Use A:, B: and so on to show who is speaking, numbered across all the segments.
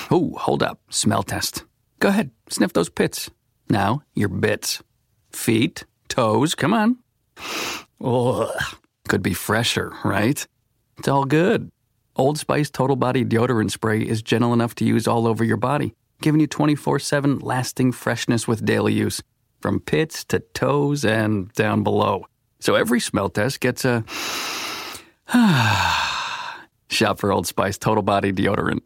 A: Ooh, hold up. Smell test. Go ahead, sniff those pits. Now, your bits. Feet, toes, come on. Ugh. Could be fresher, right? It's all good. Old Spice Total Body Deodorant Spray is gentle enough to use all over your body, giving you 24/7 lasting freshness with daily use, from pits to toes and down below. So every smell test gets a shop for Old Spice Total Body Deodorant.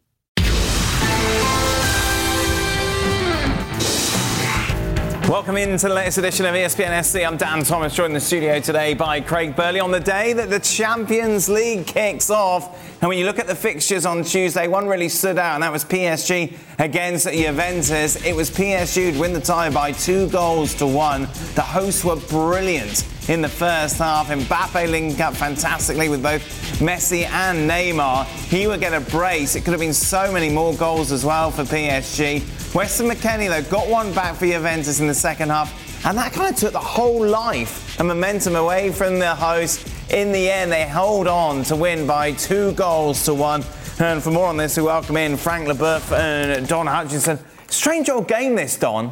B: Welcome into the latest edition of ESPN SC. I'm Dan Thomas, joined in the studio today by Craig Burley on the day that the Champions League kicks off. And when you look at the fixtures on Tuesday, one really stood out, and that was PSG against Juventus. It was PSG who'd win the tie by 2-1. The hosts were brilliant in the first half. Mbappe linking up fantastically with both Messi and Neymar. He would get a brace. It could have been so many more goals as well for PSG. Weston McKennie, though, got one back for Juventus in the second half, and that kind of took the whole life and momentum away from the hosts. In the end, they hold on to win by 2-1. And for more on this, we welcome in Frank Leboeuf and Don Hutchinson. Strange old game, this, Don.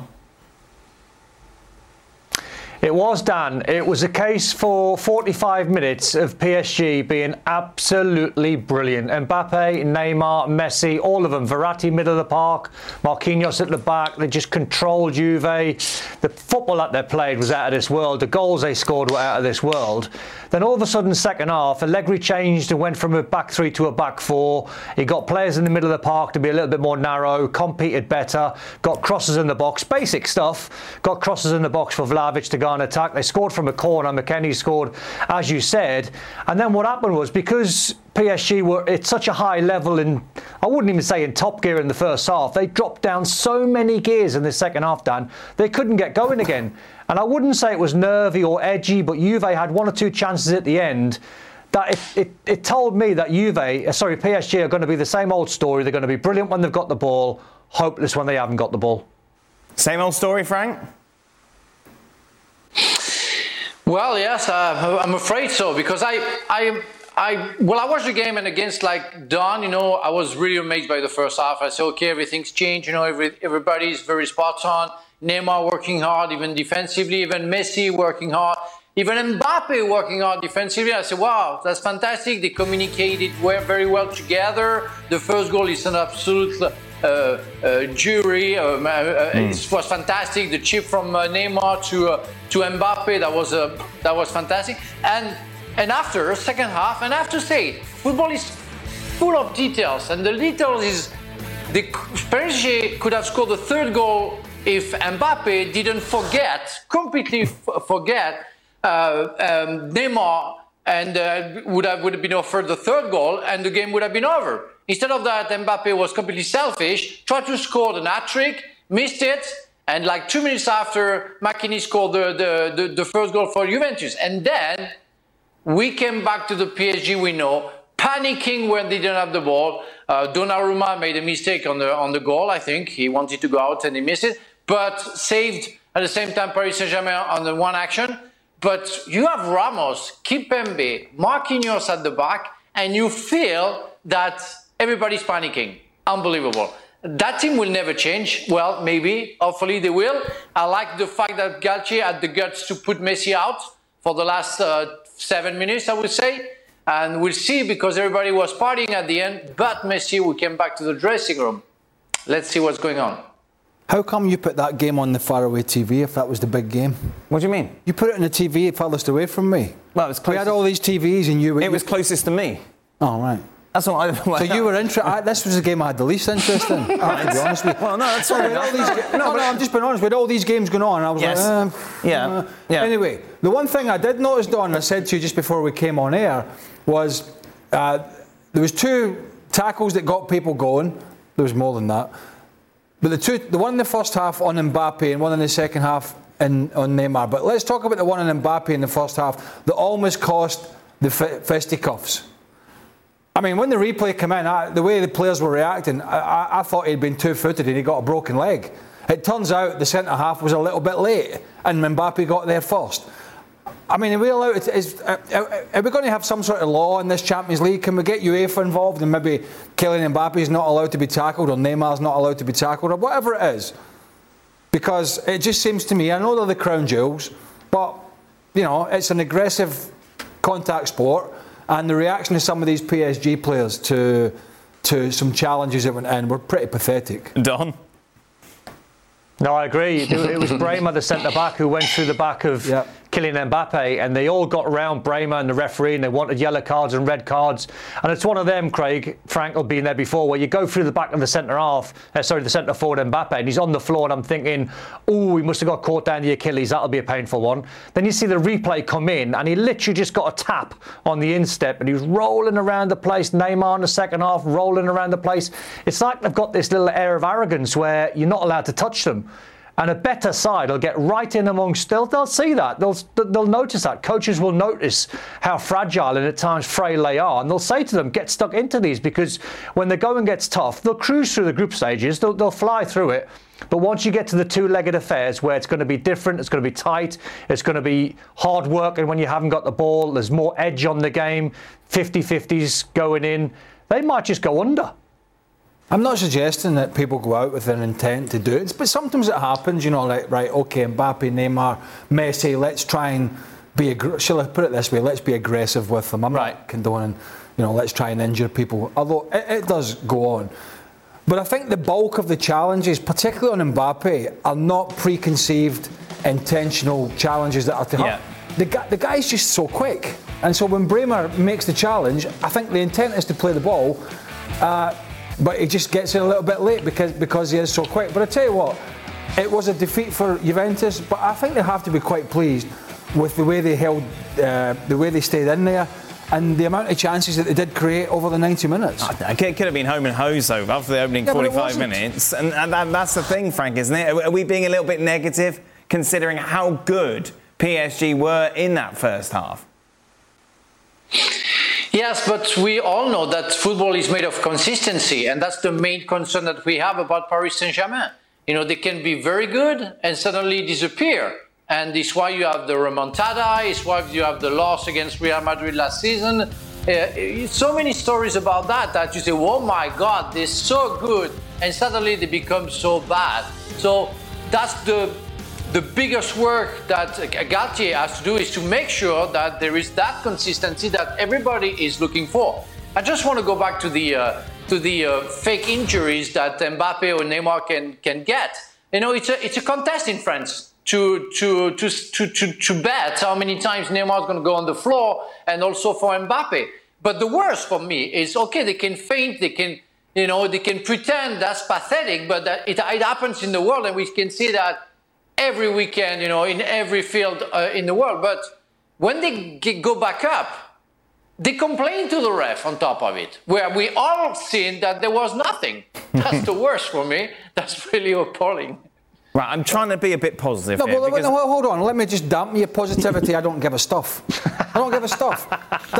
C: It was, Dan. It was a case for 45 minutes of PSG being absolutely brilliant. Mbappe, Neymar, Messi, all of them. Verratti, middle of the park. Marquinhos at the back. They just controlled Juve. The football that they played was out of this world. The goals they scored were out of this world. Then all of a sudden, second half, Allegri changed and went from a back three to a back four. He got players in the middle of the park to be a little bit more narrow, competed better, got crosses in the box, basic stuff, got crosses in the box for Vlahovic to go on attack. They scored from a corner. McKennie scored, as you said. And then what happened was, because PSG were at such a high level in, I wouldn't even say in top gear in the first half, they dropped down so many gears in the second half, Dan, they couldn't get going again. And I wouldn't say it was nervy or edgy, but Juve had one or two chances at the end that it told me that PSG are going to be the same old story. They're going to be brilliant when they've got the ball, hopeless when they haven't got the ball.
B: Same old story, Frank?
D: Well, yes, I'm afraid so, because I watched the game, and against like Don, I was really amazed by the first half. I said, okay, everything's changed. Everybody's very spot on. Neymar working hard, even defensively. Even Messi working hard. Even Mbappe working hard defensively. I said, wow, that's fantastic. They communicated very well together. The first goal is an absolute jury. It was fantastic. The chip from Neymar to Mbappe, that was fantastic. And after second half, and I have to say, football is full of details, and the details is the PSG could have scored the third goal if Mbappe didn't completely forget Neymar, and would have been offered the third goal, and the game would have been over. Instead of that, Mbappe was completely selfish, tried to score the hat-trick, missed it, and like 2 minutes after, McKennie scored the first goal for Juventus. And then we came back to the PSG we know, panicking when they didn't have the ball. Donnarumma made a mistake on the goal, I think. He wanted to go out and he missed it, but saved at the same time Paris Saint-Germain on the one action. But you have Ramos, Kimpembe, Marquinhos at the back, and you feel that everybody's panicking. Unbelievable. That team will never change. Well, maybe. Hopefully they will. I like the fact that Galtier had the guts to put Messi out for the last 7 minutes, I would say. And we'll see, because everybody was partying at the end. But Messi, we came back to the dressing room. Let's see what's going on.
E: How come you put that game on the faraway TV if that was the big game?
B: What do you mean?
E: You put it on the TV furthest away from me.
B: Well, it was closest.
E: We had all these TVs and you...
B: It was closest to me.
E: Oh, right.
B: That's what
E: So you were interested. This was the game I had the least interest in. To be honest with you.
B: Well, no, that's all right.
E: I'm just being honest. With all these games going on, I was
B: Yeah.
E: Anyway, the one thing I did notice, Don, I said to you just before we came on air, was there was 2 tackles that got people going. There was more than that. But the one in the first half on Mbappe and one in the second half on Neymar. But let's talk about the one on Mbappe in the first half that almost cost the fisticuffs. I mean, when the replay came in, the way the players were reacting, I thought he'd been two-footed and he got a broken leg. It turns out the centre-half was a little bit late and Mbappe got there first. I mean, are we allowed to, are we going to have some sort of law in this Champions League? Can we get UEFA involved and maybe Kylian Mbappe is not allowed to be tackled, or Neymar's not allowed to be tackled, or whatever it is? Because it just seems to me, I know they're the crown jewels, but, you know, it's an aggressive contact sport, and the reaction of some of these PSG players to some challenges that went in were pretty pathetic.
B: Don?
C: No, I agree. It was Bremer, the centre-back, who went through the back of Kylian Mbappe, and they all got around Bremer and the referee, and they wanted yellow cards and red cards. And it's one of them, Craig, Frank will be in there before, where you go through the back of the the centre forward Mbappe, and he's on the floor, and I'm thinking, he must have got caught down the Achilles, that'll be a painful one. Then you see the replay come in, and he literally just got a tap on the instep, and he was rolling around the place. Neymar in the second half, rolling around the place. It's like they've got this little air of arrogance where you're not allowed to touch them. And a better side will get right in amongst. They'll see that. They'll notice that. Coaches will notice how fragile and at times frail they are, and they'll say to them, "Get stuck into these," because when the going gets tough, they'll cruise through the group stages. They'll fly through it. But once you get to the two-legged affairs, where it's going to be different, it's going to be tight, it's going to be hard work, and when you haven't got the ball, there's more edge on the game. 50-50s going in. They might just go under.
E: I'm not suggesting that people go out with an intent to do it, but sometimes it happens, you know, like, right, okay, Mbappe, Neymar, Messi, let's try and shall I put it this way, let's be aggressive with them. I'm not condoning, you know, let's try and injure people, although it does go on. But I think the bulk of the challenges, particularly on Mbappe, are not preconceived, intentional challenges that are to hurt. The guy's just so quick. And so when Bremer makes the challenge, I think the intent is to play the ball, but he just gets in a little bit late because he is so quick. But I tell you what, it was a defeat for Juventus, but I think they have to be quite pleased with the way they held, the way they stayed in there, and the amount of chances that they did create over the 90 minutes.
B: It could have been home and hose though after the opening 45 minutes, and that's the thing, Frank, isn't it? Are we being a little bit negative considering how good PSG were in that first half?
D: Yes, but we all know that football is made of consistency, and that's the main concern that we have about Paris Saint-Germain. You know, they can be very good and suddenly disappear. And it's why you have the remontada, it's why you have the loss against Real Madrid last season. So many stories about that you say, oh my God, they're so good, and suddenly they become so bad. So that's the biggest work that Galtier has to do, is to make sure that there is that consistency that everybody is looking for. I just want to go back to the fake injuries that Mbappe or Neymar can get. You know, it's a contest in France to bet how many times Neymar is going to go on the floor, and also for Mbappe. But the worst for me is, okay, they can feint, they can pretend that's pathetic, but that it happens in the world, and we can see that every weekend, you know, in every field in the world. But when they go back up, they complain to the ref on top of it, where we all seen that there was nothing. That's the worst for me. That's really appalling.
B: Right, I'm trying to be a bit positive here.
E: No, hold on. Let me just dampen your positivity. I don't give a stuff. I don't give a stuff.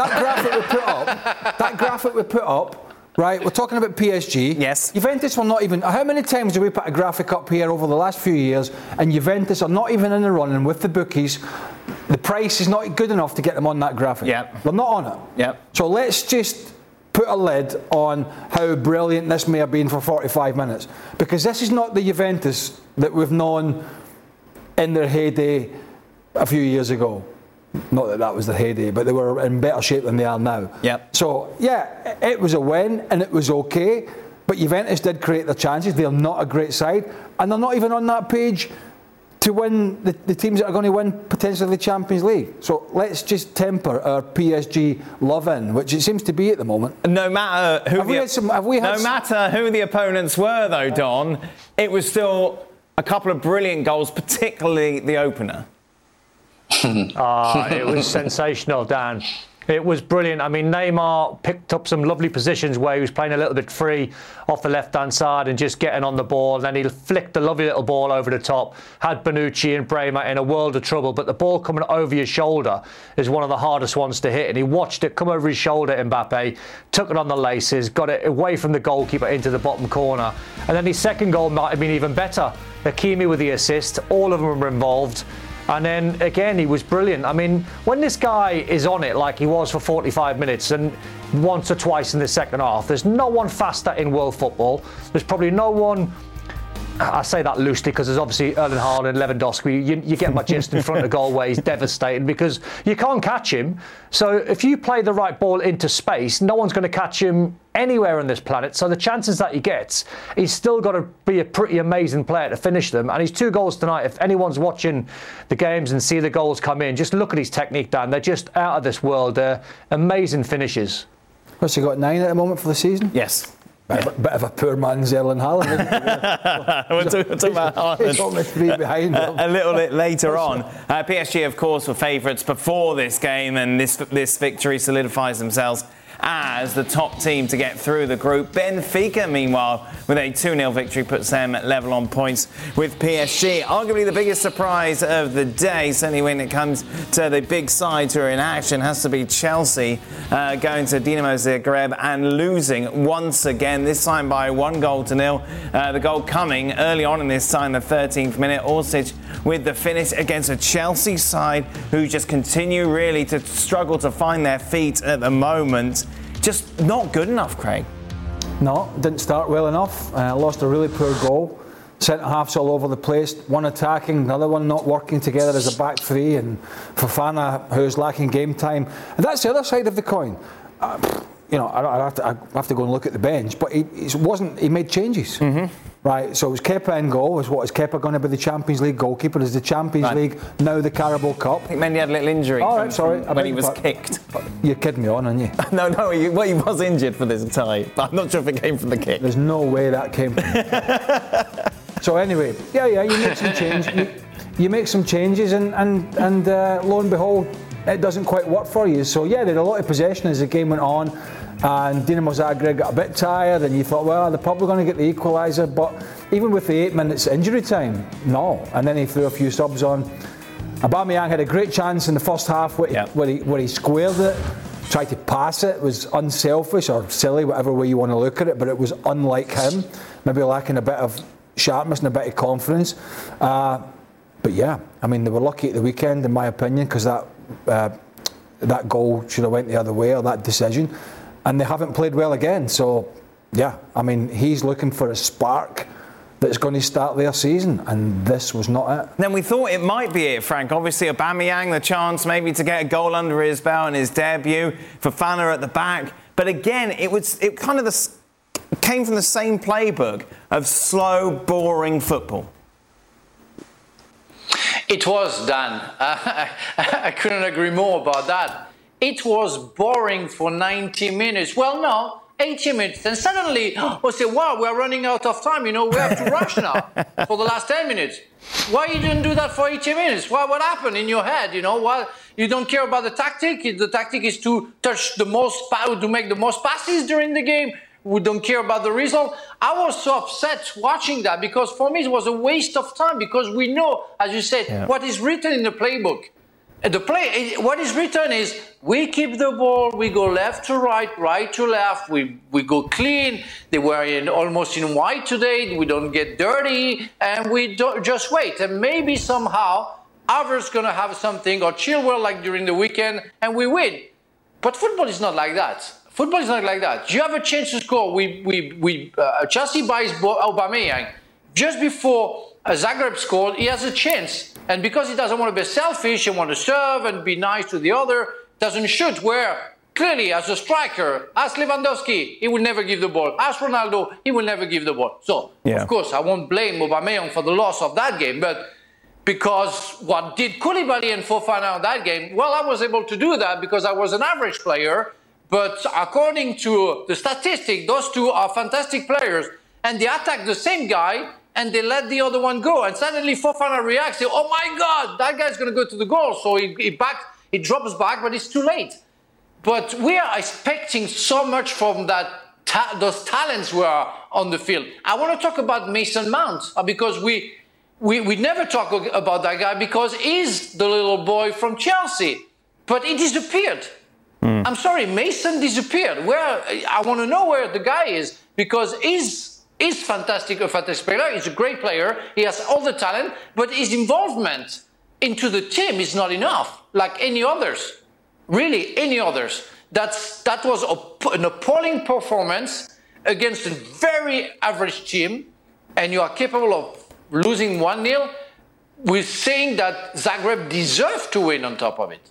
E: That graphic we put up, right, we're talking about PSG.
B: Yes.
E: Juventus will not even... How many times do we put a graphic up here over the last few years, and Juventus are not even in the running with the bookies? The price is not good enough to get them on that graphic.
B: Yep.
E: They're not on it.
B: Yep.
E: So let's just put a lid on how brilliant this may have been for 45 minutes. Because this is not the Juventus that we've known in their heyday a few years ago. Not that that was the heyday, but they were in better shape than they are now.
B: Yep.
E: So, yeah, it was a win and it was okay, but Juventus did create their chances. They're not a great side, and they're not even on that page to win the teams that are going to win potentially the Champions League. So let's just temper our PSG love-in, which it seems to be at the moment.
B: No matter who matter who the opponents were, though, Don, it was still a couple of brilliant goals, particularly the opener.
C: It was sensational, Dan. It was brilliant. I mean, Neymar picked up some lovely positions where he was playing a little bit free off the left-hand side and just getting on the ball. And then he flicked a lovely little ball over the top, had Bonucci and Bremer in a world of trouble. But the ball coming over your shoulder is one of the hardest ones to hit. And he watched it come over his shoulder, Mbappe, took it on the laces, got it away from the goalkeeper into the bottom corner. And then his second goal might have been even better. Hakimi with the assist. All of them were involved. And then again, he was brilliant. I mean, when this guy is on it like he was for 45 minutes and once or twice in the second half, there's no one faster in world football. There's probably no one, I say that loosely because there's obviously Erling Haaland and Lewandowski. You get my gist in front of goal where he's devastating because you can't catch him. So if you play the right ball into space, no one's going to catch him anywhere on this planet. So the chances that he gets, he's still got to be a pretty amazing player to finish them. And his 2 goals tonight, if anyone's watching the games and see the goals come in, just look at his technique, Dan. They're just out of this world. They're amazing finishes.
E: What's he got, 9 at the moment for the season?
B: Yes.
E: Bit of a poor man's Erling Haaland.
B: We'll talk about Haaland.
E: He's only 3 behind him.
B: A little bit later on. PSG, of course, were favourites before this game, and this victory solidifies themselves as the top team to get through the group. Benfica, meanwhile, with a 2-0 victory, puts them at level on points with PSG. Arguably the biggest surprise of the day, certainly when it comes to the big sides who are in action, has to be Chelsea going to Dinamo Zagreb and losing once again, this time by 1-0. The goal coming early on in this time, the 13th minute. Orsic with the finish against a Chelsea side who just continue really to struggle to find their feet at the moment. Just not good enough, Craig.
E: No, didn't start well enough. Lost a really poor goal. Centre-halves all over the place. One attacking, the other one not working together as a back three. And Fofana, who's lacking game time. And that's the other side of the coin. I have to go and look at the bench, but he made changes. Mm-hmm. Right, so it was Kepa in goal. Is Kepa going to be the Champions League goalkeeper? Is the Champions League now the Carabao Cup?
B: I think Mendy had a little injury when he was kicked.
E: You're kidding me on, aren't you?
B: No, he was injured for this tie, but I'm not sure if it came from the kick.
E: There's no way that came from the kick. So anyway, you make some change. You make some changes and lo and behold, it doesn't quite work for you. So yeah, they had a lot of possession as the game went on. And Dinamo Zagreb got a bit tired and you thought, well, they're probably going to get the equaliser, but even with the 8 minutes injury time, no. And then he threw a few subs on. Aubameyang had a great chance in the first half where he squared it, tried to pass it. It was unselfish or silly, whatever way you want to look at it, but it was unlike him, maybe lacking a bit of sharpness and a bit of confidence. But yeah, I mean, they were lucky at the weekend, in my opinion, because that goal should have went the other way, or that decision. And they haven't played well again. So, yeah, I mean, he's looking for a spark that's going to start their season, and this was not it.
B: Then we thought it might be it, Frank. Obviously, Aubameyang, the chance maybe to get a goal under his belt in his debut. Fofana at the back. But again, it came from the same playbook of slow, boring football.
D: It was, Dan. I couldn't agree more about that. It was boring for 90 minutes. Well, no, 80 minutes. And suddenly, we'll say, wow, we're running out of time. We have to rush now for the last 10 minutes. Why you didn't do that for 80 minutes? What happened in your head? Why you don't care about the tactic? The tactic is to touch the most, to make the most passes during the game. We don't care about the result. I was so upset watching that because for me it was a waste of time because we know, as you said, what is written in the playbook. What is written is we keep the ball, we go left to right, right to left, we go clean. They were almost in white today, we don't get dirty, and we don't just wait. And maybe somehow Havertz going to have something, or Chilwell like during the weekend, and we win. But football is not like that. Football is not like that. You have a chance to score. Chelsea buys Aubameyang. Just before Zagreb scored, he has a chance. And because he doesn't want to be selfish and want to serve and be nice to the other, doesn't shoot, where clearly as a striker, as Lewandowski, he will never give the ball. As Ronaldo, he will never give the ball. So, of course, I won't blame Aubameyang for the loss of that game, but because what did Koulibaly and Fofana on that game? Well, I was able to do that because I was an average player, but according to the statistic, those two are fantastic players, and they attack the same guy, and they let the other one go. And suddenly Fofana reacts, say, oh my God, that guy's going to go to the goal. So he drops back, but it's too late. But we are expecting so much from those talents who are on the field. I want to talk about Mason Mount, because we never talk about that guy because he's the little boy from Chelsea. But he disappeared. I'm sorry, Mason disappeared. I want to know where the guy is, because he's fantastic, a fantastic player. He's a great player. He has all the talent, but his involvement into the team is not enough, like any others. Really, any others. That was an appalling performance against a very average team, and you are capable of losing 1-0 with saying that Zagreb deserved to win on top of it.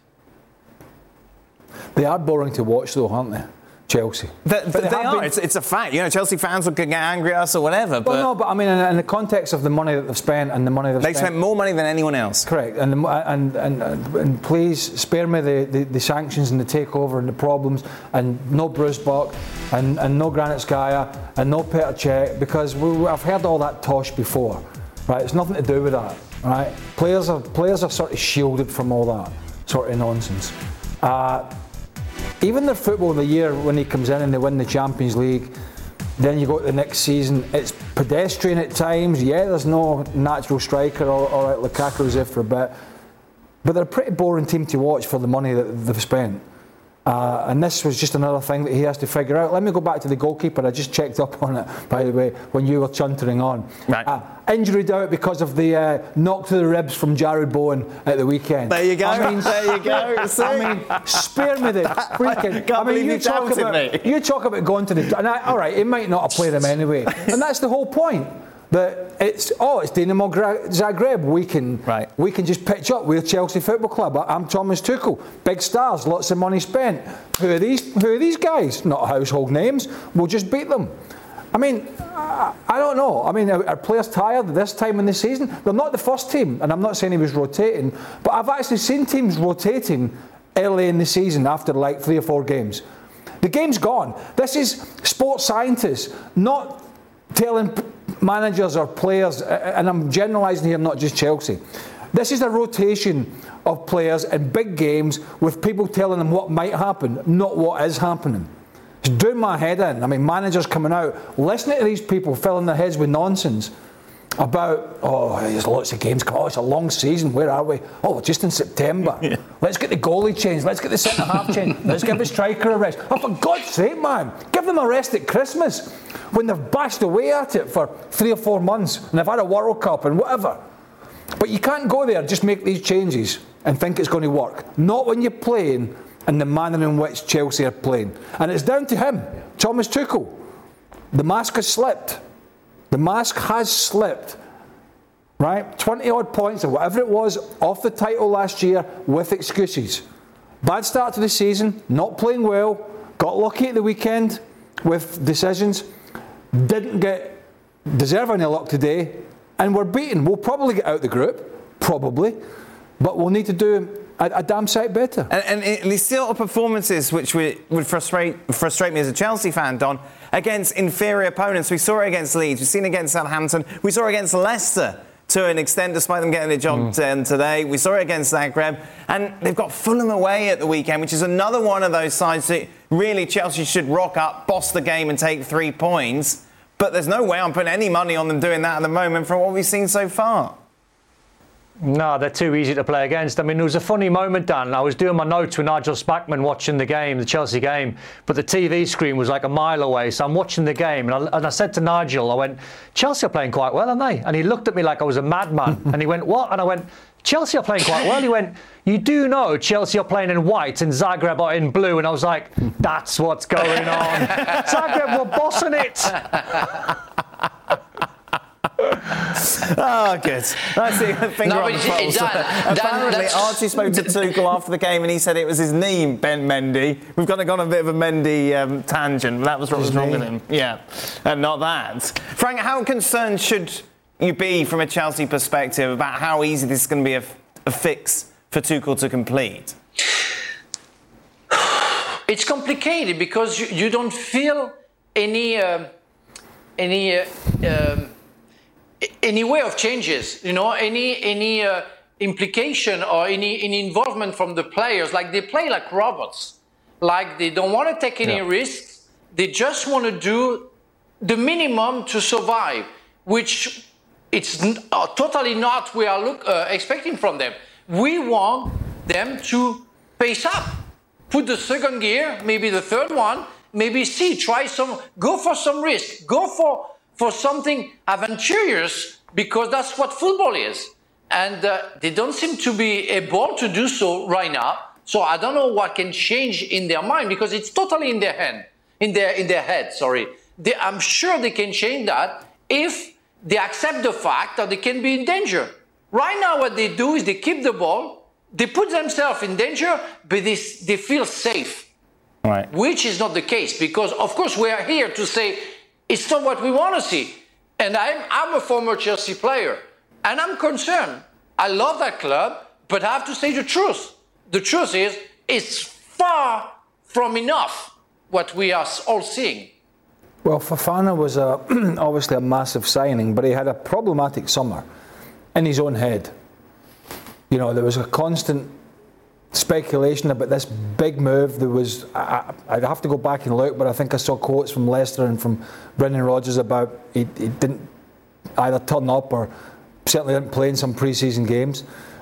E: They are boring to watch, though, aren't they? Chelsea.
B: They are. It's a fact. You know, Chelsea fans can get angry at us or whatever.
E: Well, no, but I mean, in the context of the money that they've spent and the money they've
B: spent more money than anyone else.
E: Correct. And please spare me the sanctions and the takeover and the problems, and no Bruce Buck and no Granit Xhaka and no Petr Cech, because I've heard all that tosh before. Right? It's nothing to do with that. Right? Players are sort of shielded from all that sort of nonsense. Even their football of the year, when he comes in and they win the Champions League, then you go to the next season, it's pedestrian at times. Yeah, there's no natural striker or Lukaku's there for a bit, but they're a pretty boring team to watch for the money that they've spent. And this was just another thing that he has to figure out. Let me go back to the goalkeeper. I just checked up on it, by the way, when you were chuntering on.
B: Right.
E: Injury out because of the knock to the ribs from Jared Bowen at the weekend.
B: There you go. There you go.
E: I mean, spare me the freaking.
B: I mean,
E: you talk about going to the. All right, he might not have played him anyway, and that's the whole point. That it's Dinamo Zagreb. We can just pitch up. We're Chelsea Football Club. I'm Thomas Tuchel. Big stars, lots of money spent. Who are these guys? Not household names. We'll just beat them. I mean, I don't know. I mean, are players tired this time in the season? They're not the first team, and I'm not saying he was rotating, but I've actually seen teams rotating early in the season after like 3 or 4 games. The game's gone. This is sports scientists, not telling managers or players, and I'm generalising here, not just Chelsea. This is a rotation of players in big games with people telling them what might happen, not what is happening. It's doing my head in. I mean, managers coming out, listening to these people filling their heads with nonsense about, there's lots of games coming. It's a long season. Where are we? Just in September. Yeah. Let's get the goalie changed. Let's get the centre-half changed. Let's give the striker a rest. For God's sake, man, give them a rest at Christmas when they've bashed away at it for 3 or 4 months and they've had a World Cup and whatever. But you can't go there, just make these changes and think it's going to work. Not when you're playing in the manner in which Chelsea are playing. And it's down to him, Thomas Tuchel. The mask has slipped. The mask has slipped. Right? 20 odd points or whatever it was off the title last year with excuses. Bad start to the season, not playing well, got lucky at the weekend with decisions, didn't deserve any luck today, and we're beaten. We'll probably get out the group, probably, but we'll need to do a damn sight better.
B: And these sort of performances which would frustrate me as a Chelsea fan, Don, against inferior opponents. We saw it against Leeds, we've seen it against Southampton, we saw it against Leicester to an extent, despite them getting the job done today. We saw it against Zagreb, and they've got Fulham away at the weekend, which is another one of those sides that really Chelsea should rock up, boss the game and take 3 points. But there's no way I'm putting any money on them doing that at the moment from what we've seen so far.
C: No, they're too easy to play against. I mean, there was a funny moment, Dan. I was doing my notes with Nigel Spackman watching the game, the Chelsea game, but the TV screen was like a mile away. So I'm watching the game, and I said to Nigel, I went, Chelsea are playing quite well, aren't they? And he looked at me like I was a madman. And he went, what? And I went, Chelsea are playing quite well. He went, you do know Chelsea are playing in white and Zagreb are in blue. And I was like, that's what's going on. Zagreb were bossing it.
B: Oh, good. That's the finger on the pulse. Apparently, Archie spoke to Tuchel after the game and he said it was his knee, Ben Mendy. We've kind of gone a bit of a Mendy tangent, but that was what was wrong with him. Yeah, and not that. Frank, how concerned should you be from a Chelsea perspective about how easy this is going to be a fix for Tuchel to complete?
D: It's complicated because you don't feel any way of changes, any implication or any involvement from the players. Like they play like robots, like they don't want to take any risks. They just want to do the minimum to survive, which it's totally not we are expecting from them. We want them to pace up, put the second gear, maybe the third one, maybe go for some risk, go for something adventurous, because that's what football is. and they don't seem to be able to do so right now. So I don't know what can change in their mind, because it's totally in their head. I'm sure they can change that if they accept the fact that they can be in danger. Right now, what they do is they keep the ball, they put themselves in danger, but they feel safe.
B: Right.
D: Which is not the case, because of course we are here to say it's not what we want to see. And I'm a former Chelsea player, and I'm concerned. I love that club, but I have to say the truth. The truth is, it's far from enough what we are all seeing.
E: Well, Fofana was obviously a massive signing, but he had a problematic summer in his own head. You know, there was a constant speculation about this big move. There was, I'd have to go back and look, but I think I saw quotes from Leicester and from Brendan Rodgers about he didn't either turn up or certainly didn't play in some pre-season games.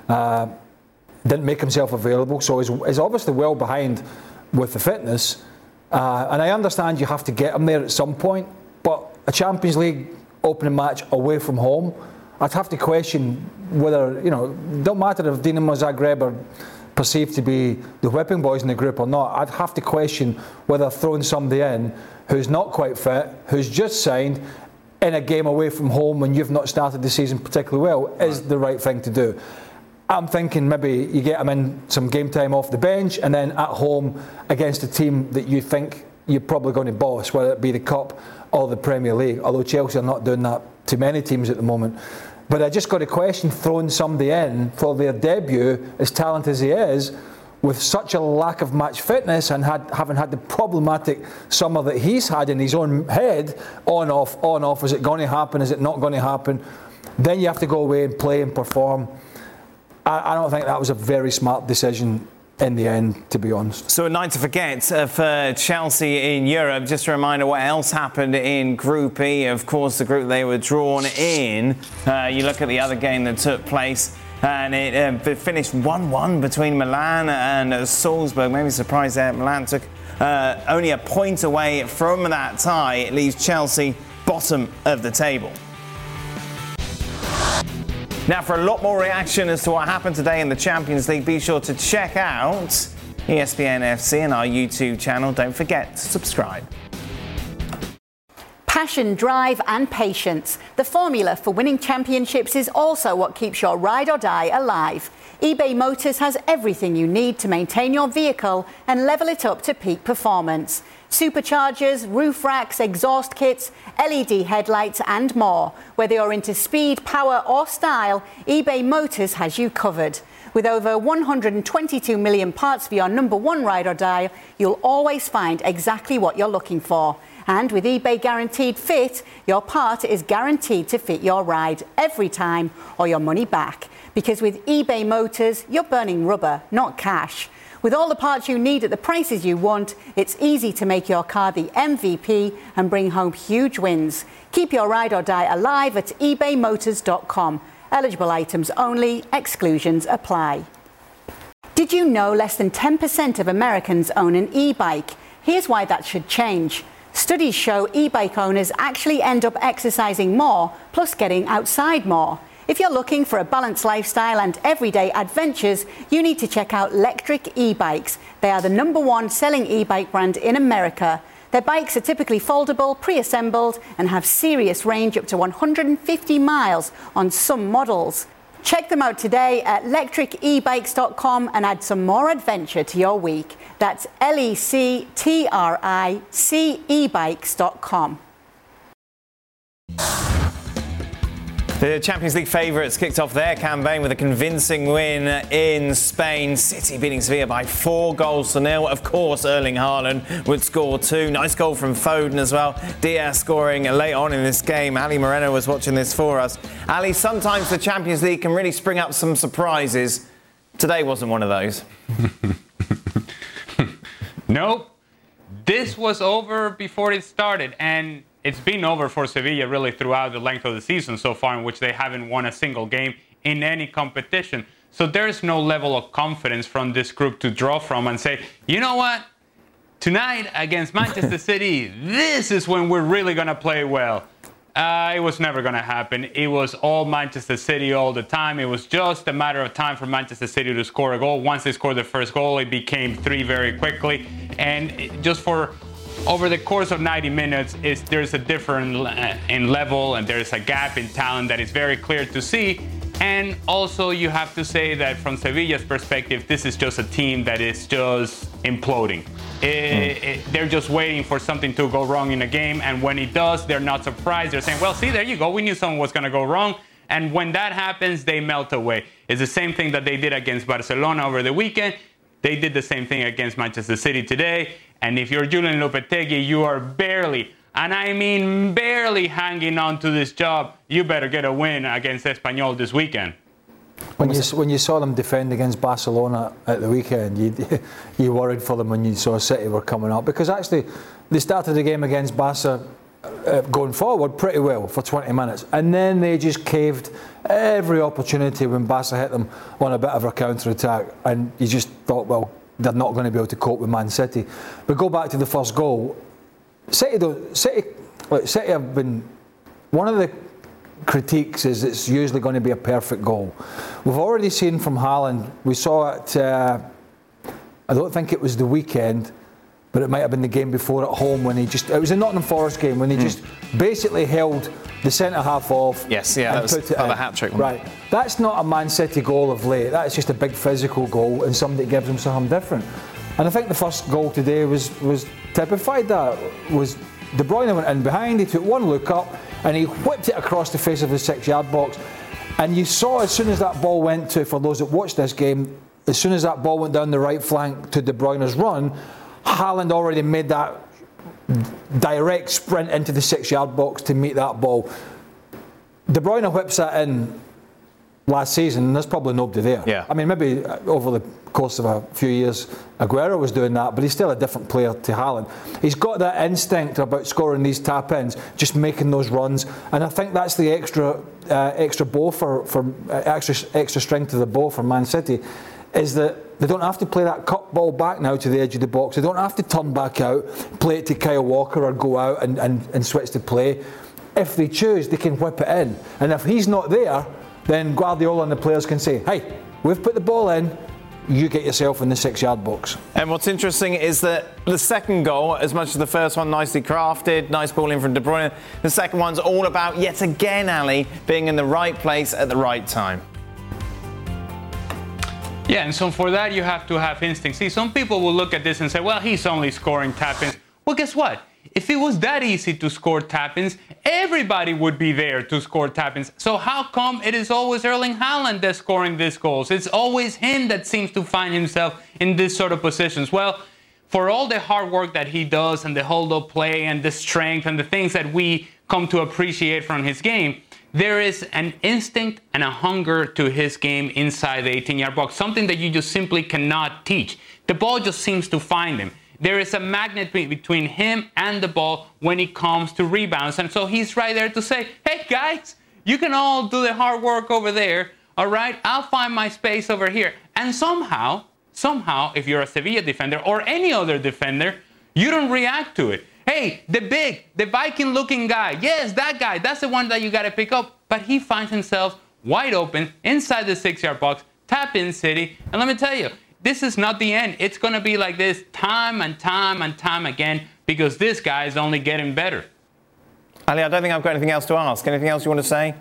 E: Didn't make himself available, so he's obviously well behind with the fitness. And I understand you have to get him there at some point, but a Champions League opening match away from home, I'd have to question whether, you know, don't matter if Dinamo Zagreb are perceived to be the whipping boys in the group or not, I'd have to question whether throwing somebody in who's not quite fit, who's just signed, in a game away from home when you've not started the season particularly well, is the right thing to do. I'm thinking maybe you get him in some game time off the bench, and then at home against a team that you think you're probably going to boss, whether it be the Cup or the Premier League, although Chelsea are not doing that to many teams at the moment. But I just got to question throwing somebody in for their debut, as talented as he is, with such a lack of match fitness and having had the problematic summer that he's had in his own head, on, off, is it going to happen, is it not going to happen? Then you have to go away and play and perform. I don't think that was a very smart decision in the end, to be honest.
B: So a night to forget for Chelsea in Europe. Just a reminder what else happened in Group E. Of course, the group they were drawn in. You look at the other game that took place, and it finished 1-1 between Milan and Salzburg. Maybe surprised there. Milan took only a point away from that tie. It leaves Chelsea bottom of the table. Now, for a lot more reaction as to what happened today in the Champions League, be sure to check out ESPN FC and our YouTube channel. Don't forget to subscribe.
F: Passion, drive and patience. The formula for winning championships is also what keeps your ride or die alive. eBay Motors has everything you need to maintain your vehicle and level it up to peak performance. Superchargers, roof racks, exhaust kits, LED headlights and more. Whether you're into speed, power or style, eBay Motors has you covered. With over 122 million parts for your number one ride or die, you'll always find exactly what you're looking for. And with eBay Guaranteed Fit, your part is guaranteed to fit your ride every time or your money back. Because with eBay Motors, you're burning rubber, not cash. With all the parts you need at the prices you want, it's easy to make your car the MVP and bring home huge wins. Keep your ride or die alive at ebaymotors.com. Eligible items only, exclusions apply. Did you know less than 10% of Americans own an e-bike? Here's why that should change. Studies show e-bike owners actually end up exercising more, plus getting outside more. If you're looking for a balanced lifestyle and everyday adventures, you need to check out Lectric e-bikes. They are the #1 selling e-bike brand in America. Their bikes are typically foldable, pre-assembled, and have serious range up to 150 miles on some models. Check them out today at lectricebikes.com and add some more adventure to your week. That's lectricebikes.com.
B: The Champions League favourites kicked off their campaign with a convincing win in Spain. City beating Sevilla by 4-0. Of course, Erling Haaland would score 2. Nice goal from Foden as well. Diaz scoring late on in this game. Ali Moreno was watching this for us. Ali, sometimes the Champions League can really spring up some surprises. Today wasn't one of those.
G: Nope. This was over before it started, and it's been over for Sevilla really throughout the length of the season so far, in which they haven't won a single game in any competition. So there's no level of confidence from this group to draw from and say, you know what? Tonight against Manchester City, this is when we're really going to play well. It was never going to happen. It was all Manchester City all the time. It was just a matter of time for Manchester City to score a goal. Once they scored the first goal, it became 3 very quickly. And just for over the course of 90 minutes, there's a difference in level and there's a gap in talent that is very clear to see. And also you have to say that from Sevilla's perspective, this is just a team that is just imploding. They're just waiting for something to go wrong in a game, and when it does, they're not surprised. They're saying, well, see, there you go. We knew something was going to go wrong. And when that happens, they melt away. It's the same thing that they did against Barcelona over the weekend. They did the same thing against Manchester City today. And if you're Julen Lopetegui, you are barely, and I mean barely, hanging on to this job. You better get a win against Espanyol this weekend.
E: When you saw them defend against Barcelona at the weekend, you worried for them when you saw City were coming up, because actually they started the game against Barca going forward pretty well for 20 minutes, and then they just caved every opportunity when Barca hit them on a bit of a counter-attack, and you just thought, well, they're not going to be able to cope with Man City. But go back to the first goal. City have been, one of the critiques is it's usually going to be a perfect goal. We've already seen from Haaland, we saw it, I don't think it was the weekend, but it might have been the game before at home when it was a Nottingham Forest game when he just basically held the centre-half off.
B: Yes, yeah, that was part of a hat-trick.
E: Right. That's not a Man City goal of late. That's just a big physical goal and somebody gives them something different. And I think the first goal today was typified that. Was De Bruyne went in behind, he took one look up and he whipped it across the face of the 6-yard box. And you saw as soon as that ball went to, for those that watched this game, as soon as that ball went down the right flank to De Bruyne's run, Haaland already made that direct sprint into the 6-yard box to meet that ball. De Bruyne whips that in last season, and there's probably nobody there.
B: Yeah.
E: I mean, maybe over the course of a few years, Aguero was doing that, but he's still a different player to Haaland. He's got that instinct about scoring these tap-ins, just making those runs, and I think that's the extra bow extra strength to the bow for Man City, is that they don't have to play that cut ball back now to the edge of the box. They don't have to turn back out, play it to Kyle Walker or go out and switch to play. If they choose, they can whip it in. And if he's not there, then Guardiola and the players can say, hey, we've put the ball in, you get yourself in the 6-yard box.
B: And what's interesting is that the second goal, as much as the first one nicely crafted, nice ball in from De Bruyne, the second one's all about, yet again, Ali, being in the right place at the right time.
G: Yeah, and so for that you have to have instinct. See, some people will look at this and say, well, he's only scoring tap-ins. Well, guess what? If it was that easy to score tap-ins, everybody would be there to score tap-ins. So how come it is always Erling Haaland that's scoring these goals? It's always him that seems to find himself in this sort of positions. Well, for all the hard work that he does and the hold-up play and the strength and the things that we come to appreciate from his game, there is an instinct and a hunger to his game inside the 18-yard box, something that you just simply cannot teach. The ball just seems to find him. There is a magnet between him and the ball when it comes to rebounds. And so he's right there to say, hey, guys, you can all do the hard work over there, all right? I'll find my space over here. And somehow, if you're a Sevilla defender or any other defender, you don't react to it. Hey, the Viking-looking guy, yes, that guy, that's the one that you got to pick up. But he finds himself wide open inside the 6-yard box, tap-in City. And let me tell you, this is not the end. It's going to be like this time and time and time again because this guy is only getting better.
B: Ali, I don't think I've got anything else to ask. Anything else you want to say?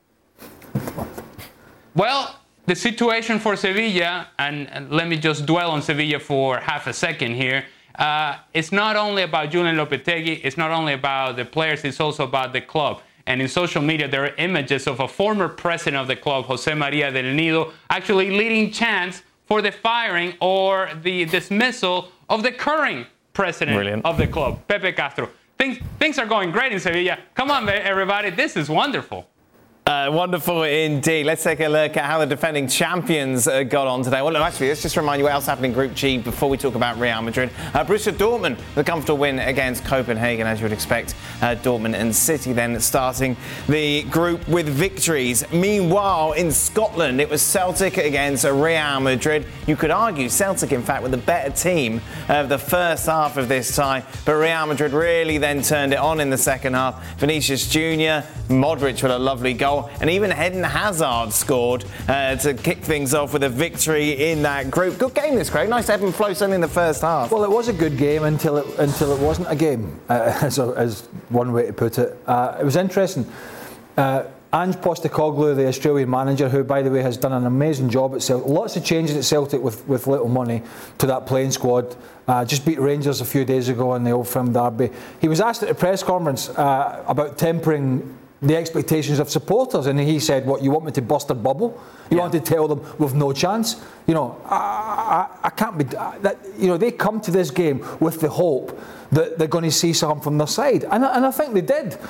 G: Well, the situation for Sevilla, and let me just dwell on Sevilla for half a second here. It's not only about Julen Lopetegui, it's not only about the players, it's also about the club. And in social media, there are images of a former president of the club, Jose Maria del Nido, actually leading chants for the firing or the dismissal of the current president of the club, Pepe Castro. Things are going great in Sevilla. Come on, everybody, this is wonderful.
B: Wonderful indeed. Let's take a look at how the defending champions got on today. Well, no, actually, let's just remind you what else happened in Group G before we talk about Real Madrid. Borussia Dortmund, the comfortable win against Copenhagen, as you would expect. Dortmund and City then starting the group with victories. Meanwhile, in Scotland, it was Celtic against Real Madrid. You could argue Celtic, in fact, were the better team of the first half of this tie, but Real Madrid really then turned it on in the second half. Vinicius Jr., Modric with a lovely goal, and even Eden Hazard scored to kick things off with a victory in that group. Good game this, Craig. Nice ebb and flow certainly in the first half.
E: Well, it was a good game until it wasn't a game, as one way to put it. It was interesting. Ange Postecoglou, the Australian manager, who, by the way, has done an amazing job at Celtic. Lots of changes at Celtic with little money to that playing squad. Just beat Rangers a few days ago in the Old Firm derby. He was asked at a press conference about tempering the expectations of supporters, and he said, "What, you want me to burst a bubble? You want to tell them we've no chance?" You know, I can't be that. You know, they come to this game with the hope that they're going to see something from their side, and I think they did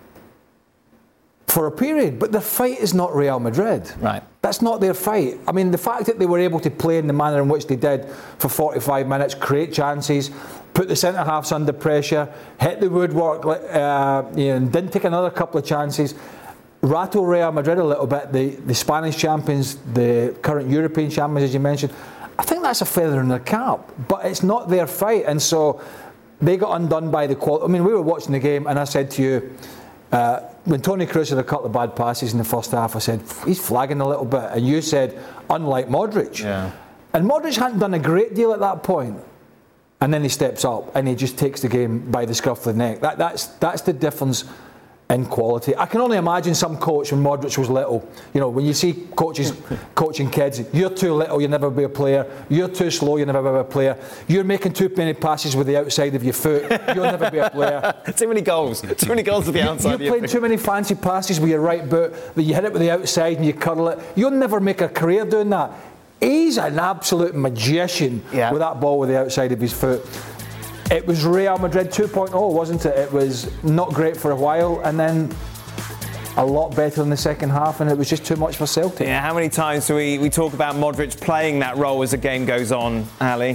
E: for a period. But their fight is not Real Madrid.
B: Right.
E: That's not their fight. I mean, the fact that they were able to play in the manner in which they did for 45 minutes, create chances, put the centre-halves under pressure, hit the woodwork, didn't take another couple of chances, rattle Real Madrid a little bit, the Spanish champions, the current European champions, as you mentioned. I think that's a feather in their cap, but it's not their fight, and so they got undone by the quality. I mean, we were watching the game, and I said to you, when Toni Kroos had a couple of bad passes in the first half, I said, he's flagging a little bit, and you said, unlike Modric.
B: Yeah.
E: And Modric hadn't done a great deal at that point. And then he steps up and he just takes the game by the scruff of the neck. That's the difference in quality. I can only imagine some coach when Modric was little. You know, when you see coaches coaching kids, you're too little, you'll never be a player. You're too slow, you'll never be a player. You're making too many passes with the outside of your foot, you'll never be a player.
B: Too many goals with the outside of your
E: You're playing too many fancy passes with your right boot, but you hit it with the outside and you curl it. You'll never make a career doing that. He's an absolute magician with that ball with the outside of his foot. It was Real Madrid 2.0, wasn't it? It was not great for a while, and then a lot better in the second half, and it was just too much for Celtic.
B: Yeah, how many times do we talk about Modric playing that role as the game goes on, Ali?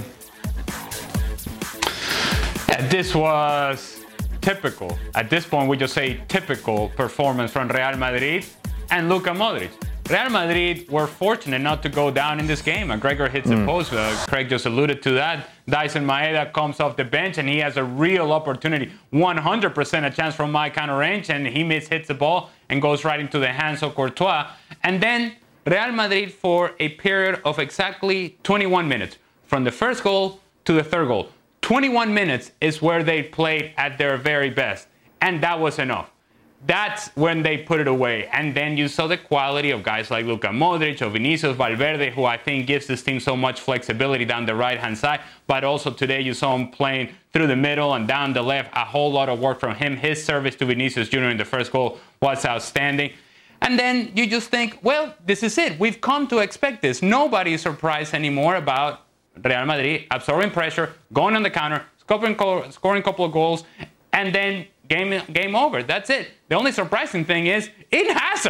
G: Yeah, this was typical. At this point, we just say typical performance from Real Madrid and Luka Modric. Real Madrid were fortunate not to go down in this game. McGregor hits the post. Craig just alluded to that. Dyson Maeda comes off the bench and he has a real opportunity. 100% a chance from my counter range, and he hits the ball and goes right into the hands of Courtois. And then Real Madrid for a period of exactly 21 minutes. From the first goal to the third goal. 21 minutes is where they played at their very best. And that was enough. That's when they put it away. And then you saw the quality of guys like Luka Modric or Vinicius Valverde, who I think gives this team so much flexibility down the right-hand side. But also today you saw him playing through the middle and down the left. A whole lot of work from him. His service to Vinicius Jr. in the first goal was outstanding. And then you just think, well, this is it. We've come to expect this. Nobody is surprised anymore about Real Madrid absorbing pressure, going on the counter, scoring a couple of goals, and then game over. That's it. The only surprising thing is Eden Hazard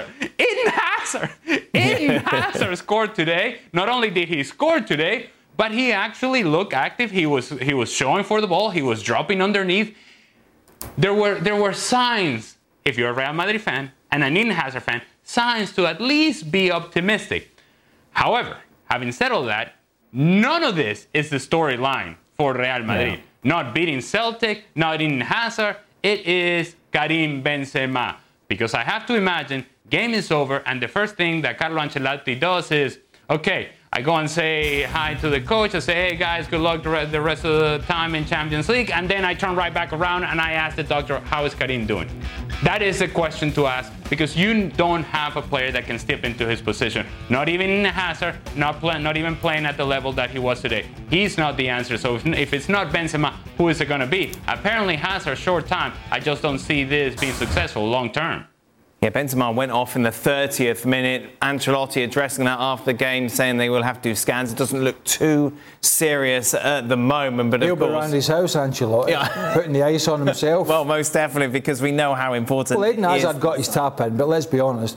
G: scored today. Not only did he score today, but he actually looked active. He was showing for the ball. He was dropping underneath. There were signs, if you're a Real Madrid fan and an Eden Hazard fan, signs to at least be optimistic. However, having said all that, none of this is the storyline for Real Madrid. Yeah. Not beating Celtic, not Eden Hazard. It is Karim Benzema. Because I have to imagine, game is over, and the first thing that Carlo Ancelotti does is, okay, I go and say hi to the coach. I say, hey, guys, good luck the rest of the time in Champions League. And then I turn right back around and I ask the doctor, how is Karim doing? That is a question to ask, because you don't have a player that can step into his position. Not even in Hazard, not even playing at the level that he was today. He's not the answer. So if it's not Benzema, who is it going to be? Apparently Hazard, short time. I just don't see this being successful long term.
B: Yeah, Benzema went off in the 30th minute. Ancelotti addressing that after the game, saying they will have to do scans. It doesn't look too serious at the moment, but
E: he'll
B: of course,
E: be around his house, Ancelotti, putting the ice on himself.
B: Well, most definitely, because we know how important.
E: Well, Eden Hazard got his tap in, but let's be honest.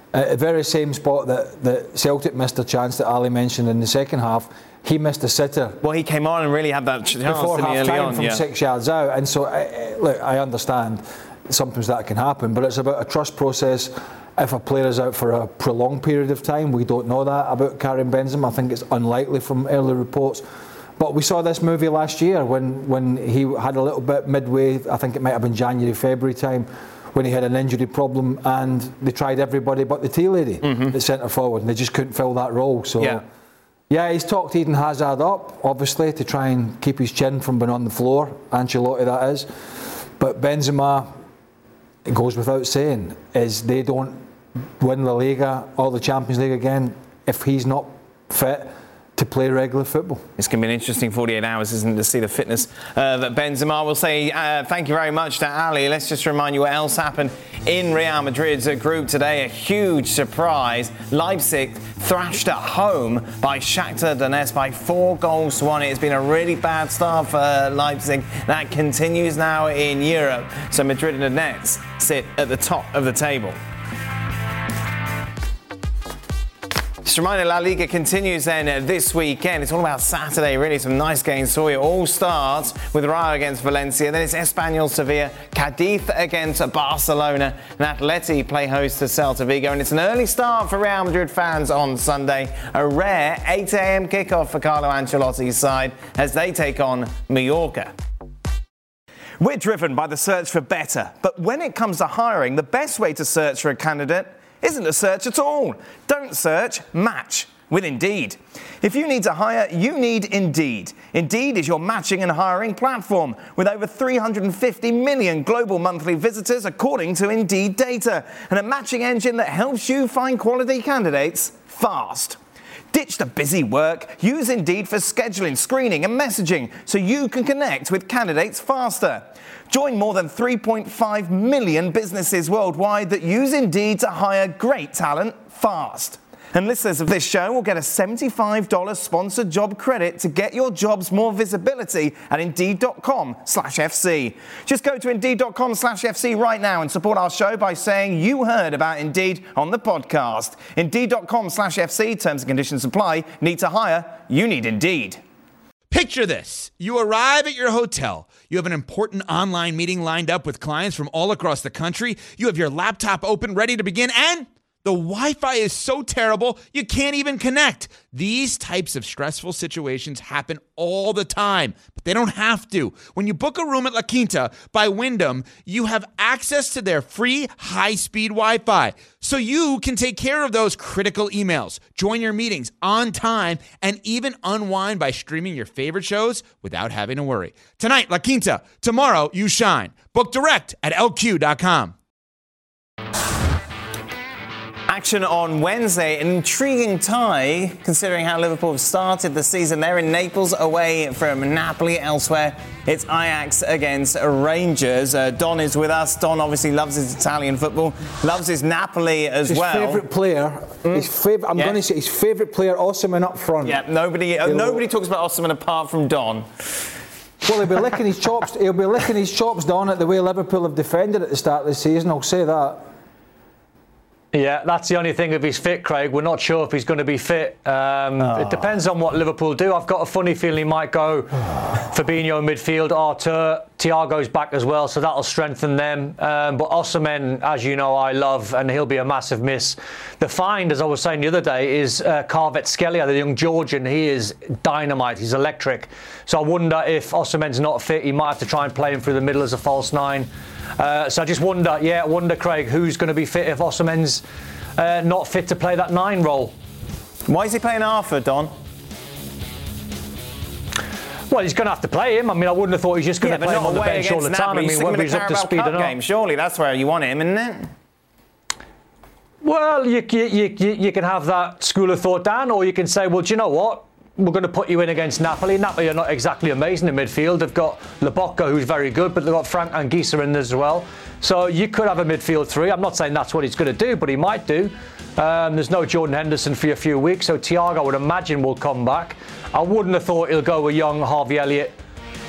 E: At the very same spot that Celtic missed a chance that Ali mentioned in the second half, he missed a sitter.
B: Well, he came on and really had that chance
E: before half time from
B: yeah.
E: 6 yards out. And so, look, I understand sometimes that can happen, but it's about a trust process. If a player is out for a prolonged period of time, we don't know that about Karim Benzema. I think it's unlikely from early reports. But we saw this movie last year when he had a little bit midway, I think it might have been January, February time, when he had an injury problem, and they tried everybody but the tea lady at centre forward, and they just couldn't fill that role. So yeah, he's talked Eden Hazard up, obviously, to try and keep his chin from being on the floor. Ancelotti, that is. But Benzema, it goes without saying, is they don't win La Liga or the Champions League again if he's not fit to play regular football.
B: It's going to be an interesting 48 hours, isn't it, to see the fitness that Benzema will say. Thank you very much to Ali. Let's just remind you what else happened in Real Madrid's group today. A huge surprise. Leipzig thrashed at home by Shakhtar Donetsk by 4-1. It's been a really bad start for Leipzig. That continues now in Europe. So Madrid and the Nets sit at the top of the table. Just a reminder, La Liga continues then this weekend. It's all about Saturday, really. Some nice games for you. All starts with Rayo against Valencia. Then it's Espanyol Sevilla, Cadiz against Barcelona, and Atleti play host to Celta Vigo. And it's an early start for Real Madrid fans on Sunday. A rare 8 a.m. kickoff for Carlo Ancelotti's side as they take on Mallorca. We're driven by the search for better. But when it comes to hiring, the best way to search for a candidate isn't a search at all. Don't search, match with Indeed. If you need to hire, you need Indeed. Indeed is your matching and hiring platform with over 350 million global monthly visitors according to Indeed data, and a matching engine that helps you find quality candidates fast. Ditch the busy work. Use Indeed for scheduling, screening and messaging so you can connect with candidates faster. Join more than 3.5 million businesses worldwide that use Indeed to hire great talent fast. And listeners of this show will get a $75 sponsored job credit to get your jobs more visibility at Indeed.com/FC. Just go to Indeed.com/FC right now and support our show by saying you heard about Indeed on the podcast. Indeed.com/FC, terms and conditions apply. Need to hire? You need Indeed.
H: Picture this. You arrive at your hotel. You have an important online meeting lined up with clients from all across the country. You have your laptop open, ready to begin, and the Wi-Fi is so terrible, you can't even connect. These types of stressful situations happen all the time, but they don't have to. When you book a room at La Quinta by Wyndham, you have access to their free high-speed Wi-Fi, so you can take care of those critical emails, join your meetings on time, and even unwind by streaming your favorite shows without having to worry. Tonight, La Quinta. Tomorrow, you shine. Book direct at LQ.com.
B: Action on Wednesday, an intriguing tie considering how Liverpool have started the season. They're in Naples away from Napoli. Elsewhere, it's Ajax against Rangers. Don is with us. Don obviously loves his Italian football, loves his Napoli as well.
E: His favourite player, I'm going to say his favourite player, Osimhen up front.
B: Yeah, nobody talks about Osimhen apart from Don.
E: Well, he'll be licking his chops. He'll be licking his chops, Don, at the way Liverpool have defended at the start of the season. I'll say that.
C: Yeah, that's the only thing if he's fit, Craig. We're not sure if he's going to be fit. It depends on what Liverpool do. I've got a funny feeling he might go Fabinho midfield. Artur, Thiago's back as well, so that'll strengthen them. But Osimhen, as you know, I love, and he'll be a massive miss. The find, as I was saying the other day, is Kvaratskhelia, the young Georgian. He is dynamite. He's electric. So I wonder if Osimhen's not fit, he might have to try and play him through the middle as a false nine. So I just wonder, Craig, who's going to be fit if Osimhen's not fit to play that 9 role.
B: Why is he playing Arthur, Don?
C: Well, he's going to have to play him. I mean, I wouldn't have thought he's just going to play him on the bench all the time. I mean, whether he's up to speed or not. Game.
B: Surely that's where you want him, isn't it?
C: Well, you can have that school of thought, Dan, or you can say, well, do you know what? We're going to put you in against Napoli. Napoli are not exactly amazing in midfield. They've got Lobotka, who's very good, but they've got Frank Anguissa in there as well. So you could have a midfield 3. I'm not saying that's what he's going to do, but he might do. There's no Jordan Henderson for a few weeks, so Thiago, I would imagine, will come back. I wouldn't have thought he'll go with young Harvey Elliott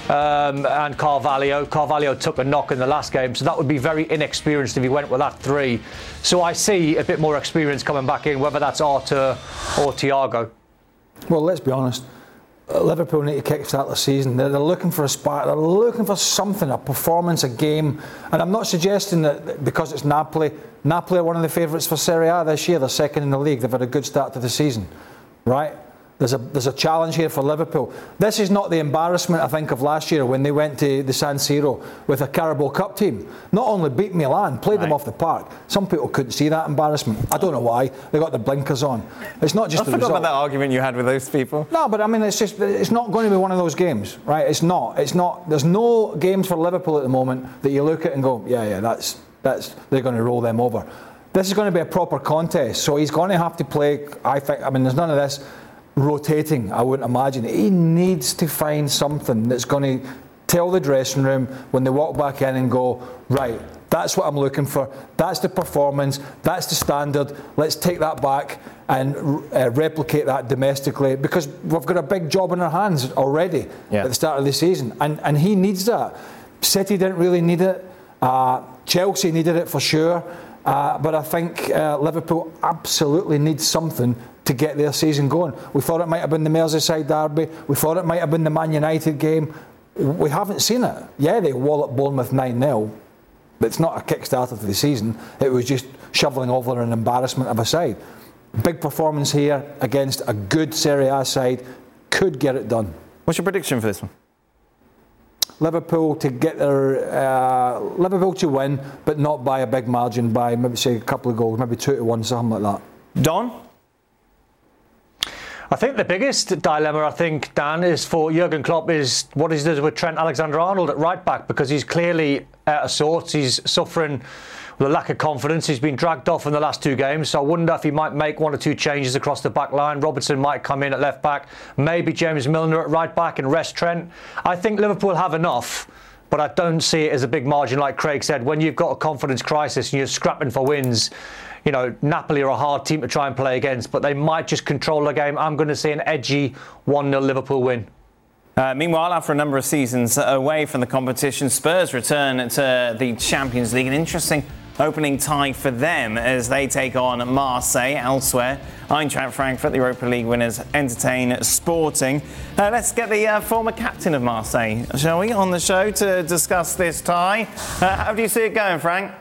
C: and Carvalho. Carvalho took a knock in the last game, so that would be very inexperienced if he went with that 3. So I see a bit more experience coming back in, whether that's Arthur or Thiago.
E: Well, let's be honest. Liverpool need to kick-start the season. They're looking for a spark. They're looking for something, a performance, a game. And I'm not suggesting that because it's Napoli are one of the favourites for Serie A this year. They're second in the league. They've had a good start to the season, right? There's a challenge here for Liverpool. This is not the embarrassment, I think, of last year when they went to the San Siro with a Carabao Cup team. Not only beat Milan, played them off the park. Some people couldn't see that embarrassment. I don't know why. They got the blinkers on. It's not just
B: I forgot about that argument you had with those people.
E: No, but I mean, it's not going to be one of those games, right? It's not. There's no games for Liverpool at the moment that you look at and go, that's they're going to roll them over. This is going to be a proper contest, so he's going to have to play. There's none of this rotating, I wouldn't imagine. He needs to find something that's going to tell the dressing room when they walk back in and go, right, that's what I'm looking for, that's the performance, that's the standard, let's take that back and replicate that domestically, because we've got a big job in our hands already at the start of the season, and he needs that. City didn't really need it, Chelsea needed it for sure, but I think Liverpool absolutely needs something to get their season going. We thought it might have been the Merseyside derby. We thought it might have been the Man United game. We haven't seen it. Yeah, they walloped Bournemouth 9-0, but it's not a kick-starter to the season. It was just shoveling over an embarrassment of a side. Big performance here against a good Serie A side. Could get it done.
B: What's your prediction for this one?
E: Liverpool to get Liverpool to win, but not by a big margin, by maybe say a couple of goals, maybe 2-1, something like that.
B: Don?
C: I think the biggest dilemma, Dan, is for Jurgen Klopp is what he does with Trent Alexander-Arnold at right back, because he's clearly out of sorts. He's suffering with a lack of confidence. He's been dragged off in the last 2 games, so I wonder if he might make 1 or 2 changes across the back line. Robertson might come in at left back, maybe James Milner at right back and rest Trent. I think Liverpool have enough, but I don't see it as a big margin like Craig said. When you've got a confidence crisis and you're scrapping for wins, Napoli are a hard team to try and play against, but they might just control the game. I'm going to see an edgy 1-0 Liverpool win.
B: Meanwhile, after a number of seasons away from the competition, Spurs return to the Champions League. An interesting opening tie for them as they take on Marseille. Elsewhere, Eintracht Frankfurt, the Europa League winners, entertain Sporting. Let's get the former captain of Marseille, shall we, on the show to discuss this tie. How do you see it going, Frank?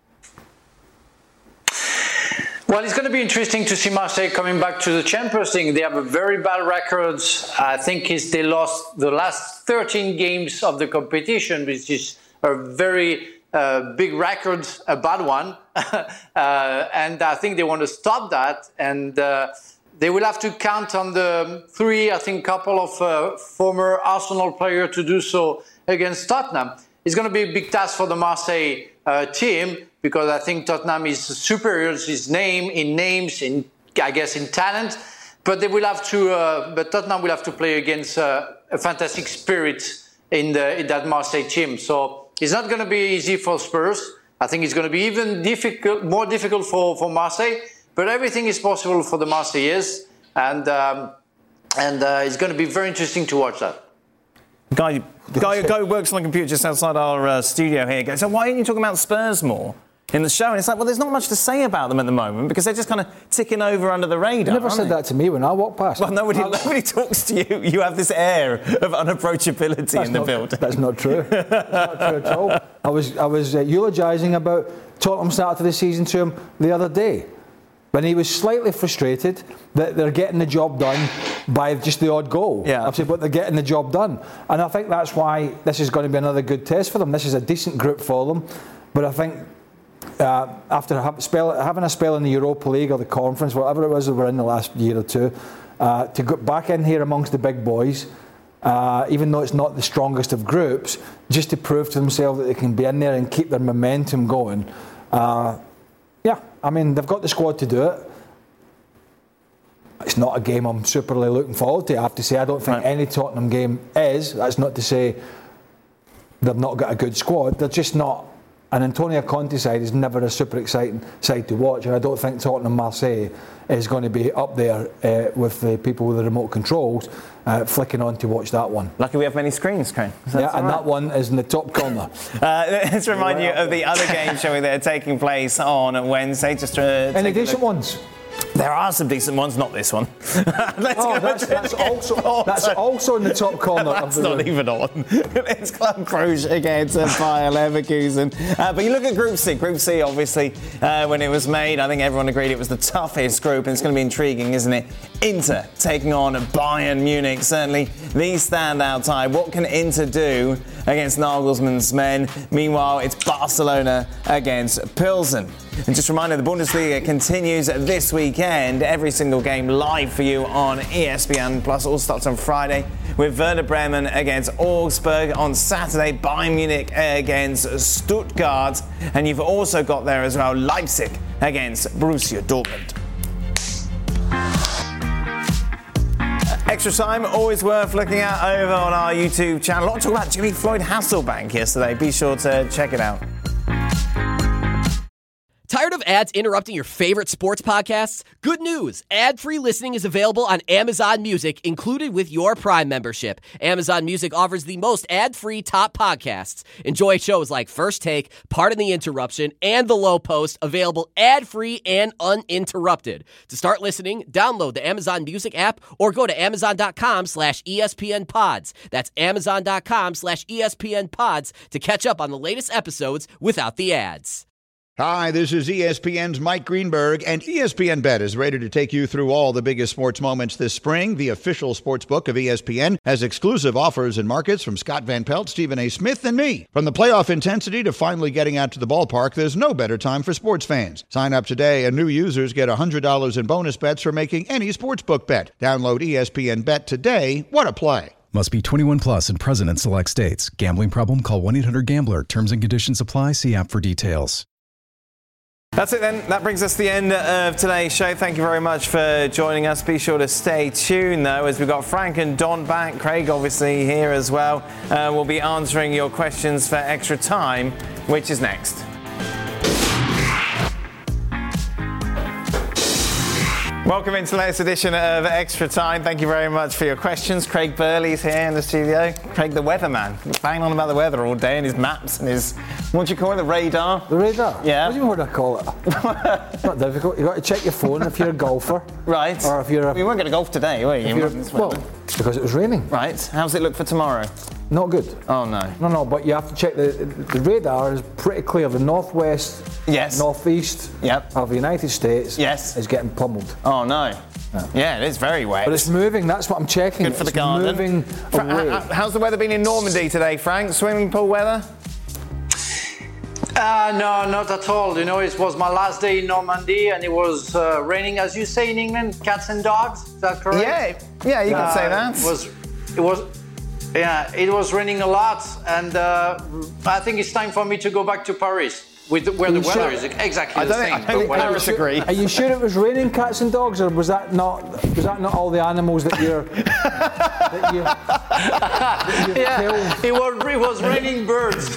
D: Well, it's going to be interesting to see Marseille coming back to the Champions League. They have a very bad record. I think they lost the last 13 games of the competition, which is a very big record, a bad one. And I think they want to stop that. And they will have to count on the 3, couple of former Arsenal players to do so against Tottenham. It's going to be a big task for the Marseille team, because I think Tottenham is superior to his name, in names, in talent. But they will have to. But Tottenham will have to play against a fantastic spirit in that Marseille team. So it's not going to be easy for Spurs. I think it's going to be even more difficult for Marseille. But everything is possible for the Marseillais, and it's going to be very interesting to watch that.
B: Guy who works on the computer just outside our studio here goes, so why aren't you talking about Spurs more in the show? And it's like, well, there's not much to say about them at the moment because they're just kind of ticking over under the radar.
E: You never said that to me when I walked past.
B: Well, nobody talks to you. You have this air of unapproachability in the building.
E: That's not true. That's not true at all. I was eulogising about Tottenham start to the season to him the other day, when he was slightly frustrated that they're getting the job done by just the odd goal.
B: Yeah.
E: I've said, but they're getting the job done. And I think that's why this is going to be another good test for them. This is a decent group for them. But I think after having a spell in the Europa League or the Conference, whatever it was that we're in the last year or two, to go back in here amongst the big boys, even though it's not the strongest of groups, just to prove to themselves that they can be in there and keep their momentum going. They've got the squad to do it. It's not a game I'm superly looking forward to, I have to say. I don't think any Tottenham game is. That's not to say they've not got a good squad. They're just not an Antonio Conte side is never a super exciting side to watch, and I don't think Tottenham Marseille is going to be up there with the people with the remote controls flicking on to watch that one.
B: Lucky we have many screens, Crane.
E: That one is in the top corner.
B: Let's remind you of the other games, shall we, that are taking place on Wednesday. Just to
E: any decent ones?
B: There are some decent ones, not this one.
E: That's also in the top corner.
B: That's not even on. It's Club Brugge against Bayer Leverkusen. But you look at Group C. Group C, obviously, when it was made, I think everyone agreed it was the toughest group, and it's going to be intriguing, isn't it? Inter taking on Bayern Munich. Certainly the standout tie. What can Inter do against Nagelsmann's men? Meanwhile, it's Barcelona against Pilsen. And just a reminder, the Bundesliga continues this weekend. Every single game live for you on ESPN Plus. All starts on Friday with Werder Bremen against Augsburg. On Saturday, Bayern Munich against Stuttgart. And you've also got there as well Leipzig against Borussia Dortmund. Extra time, always worth looking at over on our YouTube channel. A lot to talk about Jimmy Floyd Hasselbank yesterday. Be sure to check it out.
I: Tired of ads interrupting your favorite sports podcasts? Good news! Ad-free listening is available on Amazon Music, included with your Prime membership. Amazon Music offers the most ad-free top podcasts. Enjoy shows like First Take, Pardon the Interruption, and The Low Post, available ad-free and uninterrupted. To start listening, download the Amazon Music app or go to Amazon.com/ESPN Pods. That's Amazon.com/ESPN Pods to catch up on the latest episodes without the ads.
J: Hi, this is ESPN's Mike Greenberg, and ESPN Bet is ready to take you through all the biggest sports moments this spring. The official sports book of ESPN has exclusive offers and markets from Scott Van Pelt, Stephen A. Smith, and me. From the playoff intensity to finally getting out to the ballpark, there's no better time for sports fans. Sign up today, and new users get $100 in bonus bets for making any sportsbook bet. Download ESPN Bet today. What a play.
K: Must be 21 plus and present in select states. Gambling problem? Call 1-800-GAMBLER. Terms and conditions apply. See app for details.
B: That's it then. That brings us to the end of today's show. Thank you very much for joining us. Be sure to stay tuned, though, as we've got Frank and Don back. Craig, obviously, here as well. We'll be answering your questions for Extra Time, which is next. Welcome into the latest edition of Extra Time. Thank you very much for your questions. Craig Burley's here in the studio. Craig, the weatherman. Banging on about the weather all day and his maps and his, what do you call it, the radar?
E: The radar?
B: Yeah.
E: What do you want to call it? It's not difficult. You've got to check your phone if you're a golfer.
B: Right.
E: Or if you're
B: You weren't going to golf today, were you?
E: Well, because it was raining.
B: Right. How's it look for tomorrow?
E: Not good.
B: Oh, no.
E: No, but you have to check the radar is pretty clear. The northwest, northeast of the United States is getting pummeled.
B: Oh, no. Yeah, it is very wet.
E: But it's moving, that's what I'm checking.
B: Good for the garden.
E: Moving away.
B: How's the weather been in Normandy today, Frank? Swimming pool weather?
D: No, not at all. You know, it was my last day in Normandy and it was raining, as you say in England, cats and dogs. Is that correct?
B: Yeah, you can say that.
D: It was raining a lot, and I think it's time for me to go back to Paris, where the weather is exactly the same.
B: I don't think Paris agree.
E: Are you sure it was raining cats and dogs, or was that not all the animals that you're killed?
D: It was raining birds.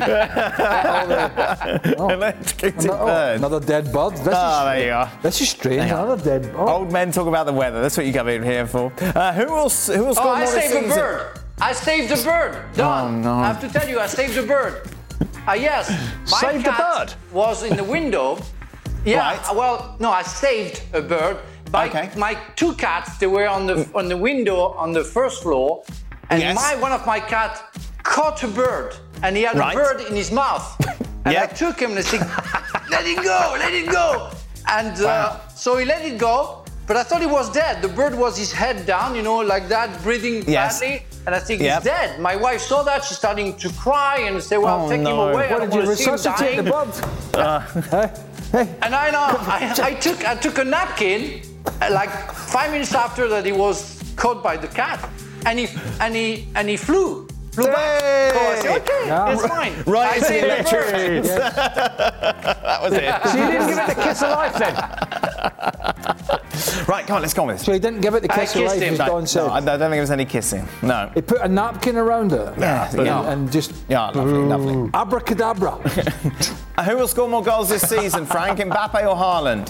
E: Another dead bird.
B: There you are.
E: This is strange. Another dead bird.
B: Old men talk about the weather. That's what you come in here for. Who will score more
D: I
B: this
D: saved
B: season?
D: a bird. I saved a bird. Don,
B: Oh, no.
D: I have to tell you, I saved a bird. Yes, my
B: Saved a
D: cat
B: bird?
D: was in the window. Yeah,
B: Right.
D: well, no, I saved a bird. My two cats, they were on the window on the first floor, and one of my cats caught a bird, and he had a bird in his mouth. And I took him and I said, let it go. And so he let it go. But I thought he was dead. The bird was his head down, you know, like that, breathing badly. And I think he's dead. My wife saw that. She's starting to cry and say, well, take him away.
E: What did you resuscitate the bird?
D: And I know, I took a napkin, like 5 minutes after that he was caught by the cat. And he flew back. So I said, okay, it's fine.
B: Right,
D: I saved the bird.
B: That was it.
C: So you didn't give it the kiss of life then?
B: Right, come on, let's go on with this.
E: So he didn't give it the kiss of life, as Don said.
B: No, I don't think there was any kissing. No.
E: He put a napkin around it.
B: Yeah.
E: And just...
B: Yeah, lovely.
E: Abracadabra.
B: Who will score more goals this season, Frank? Mbappe or Haaland?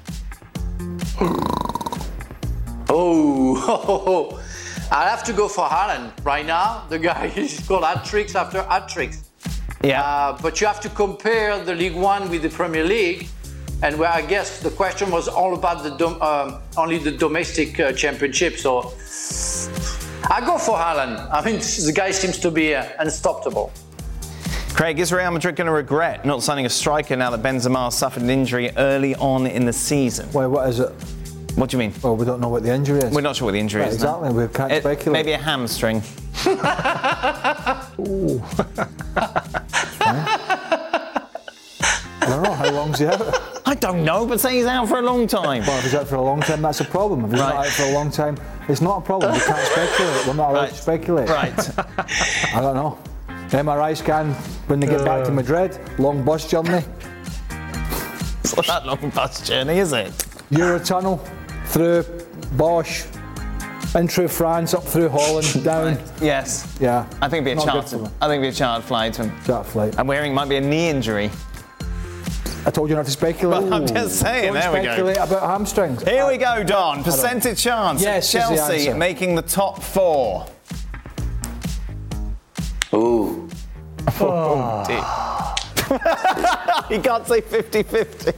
D: Oh, I'll have to go for Haaland right now. The guy has got hat-tricks after hat-tricks.
B: Yeah.
D: But you have to compare the League One with the Premier League, and where I guess the question was all about only the domestic championship. So I go for Haaland. I mean, the guy seems to be unstoppable.
B: Craig, is Real Madrid going to regret not signing a striker now that Benzema suffered an injury early on in the season?
E: Wait, what is it?
B: What do you mean?
E: Well, we don't know what the injury is.
B: We're not sure what the injury is.
E: Exactly, we can't speculate.
B: Maybe a hamstring.
E: Ooh. I don't know, how long's he out?
B: I don't know, but say he's out for a long time.
E: Well, if he's out for a long time, that's a problem. If he's not out for a long time, it's not a problem. We can't speculate. We're not allowed to speculate.
B: Right.
E: I don't know. MRI scan when they get back to Madrid. Long bus journey.
B: It's not that long bus journey, is it?
E: Eurotunnel, through Bosch, in through France, up through Holland, down.
B: Yes.
E: Yeah.
B: I think it'd be a chartered. I think it'd be a chartered flight to him.
E: Chartered flight.
B: I'm wearing might be a knee injury.
E: I told you not to speculate.
B: Well, I'm just saying, there we go.
E: Don't speculate about hamstrings.
B: Here we go, Don. Percentage chance.
E: Yes,
B: Chelsea making the top 4.
D: Ooh.
B: Oh, dear. You can't say 50-50.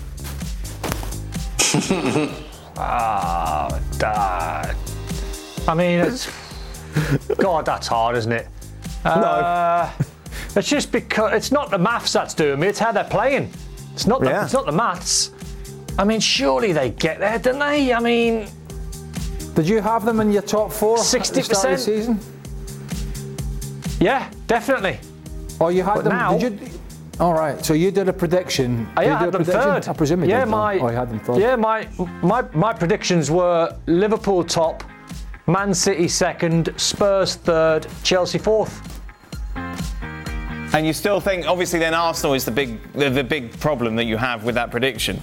C: Dad. I mean, it's... God, that's hard, isn't it?
B: No.
C: It's just because it's not the maths that's doing me, it's how they're playing. It's not the, it's not the maths. I mean, surely they get there, don't they? I mean...
E: Did you have them in your top 4
C: 60%?
E: at the start of the season?
C: Yeah, definitely.
E: Oh, you had
C: but
E: them...
C: now...
E: Did you... All right, so you did a prediction.
C: I had them third.
E: I presume you did.
C: I
E: had them third.
C: Yeah, my predictions were Liverpool top, Man City second, Spurs third, Chelsea fourth.
B: And you still think, obviously, then Arsenal is the big problem that you have with that prediction.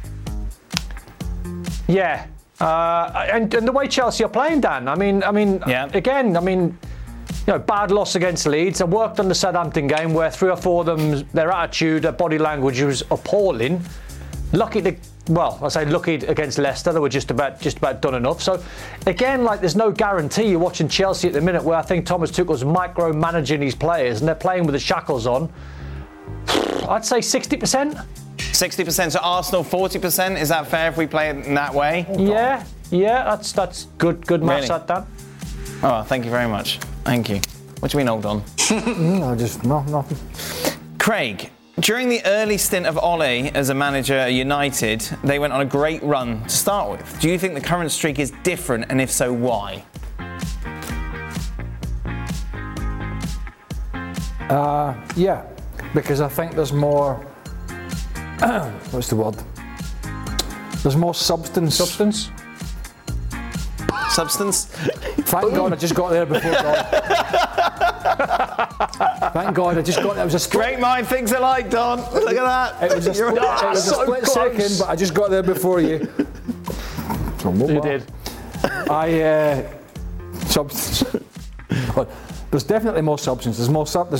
C: Yeah, and the way Chelsea are playing, Dan. I mean, again, you know, bad loss against Leeds. I worked on the Southampton game where 3 or 4 of them, their attitude, their body language was appalling. Lucky against Leicester, they were just about done enough. So again, like, there's no guarantee. You're watching Chelsea at the minute where I think Thomas Tuchel's micromanaging his players and they're playing with the shackles on. I'd say 60%.
B: 60%. So Arsenal 40%. Is that fair if we play it in that way?
C: Yeah, that's good maths at that.
B: Oh, thank you very much. Thank you. What do you mean, hold on?
E: Nothing.
B: Craig, during the early stint of Ole as a manager at United, they went on a great run to start with. Do you think the current streak is different, and if so, why?
E: Yeah, because I think there's more... what's the word? There's more substance.
C: Substance?
E: Thank God I just got there before Don. Thank God I just got there. It was a
B: great mind thinks alike, Don. Look at that.
E: It was a split second, but I just got there before you.
C: You did.
E: Substance. There's definitely more substance. There's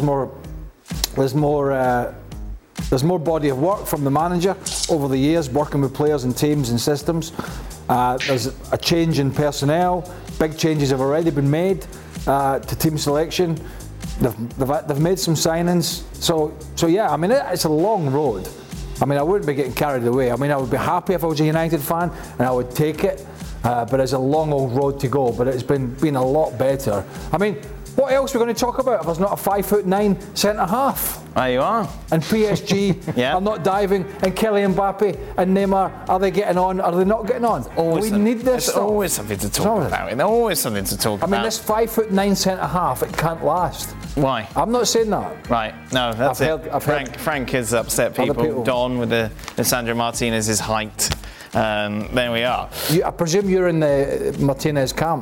E: more body of work from the manager over the years, working with players and teams and systems. There's a change in personnel. Big changes have already been made to team selection. They've made some signings. So yeah, I mean, it's a long road. I mean, I wouldn't be getting carried away. I mean, I would be happy if I was a United fan and I would take it. But it's a long old road to go. But it's been a lot better. I mean, what else are we going to talk about if there's not a 5'9" centre half?
B: There you are.
E: And PSG are not diving, and Kylian Mbappe and Neymar, are they getting on? Are they not getting on? We need this stuff.
B: There's always something to talk about. There's always something to talk about.
E: I mean, this 5'9" centre half, it can't last.
B: Why?
E: I'm not saying that.
B: Right. No, that's Frank has upset people. Don with the Sandro Martinez's height. There we are.
E: I presume you're in the Martinez camp.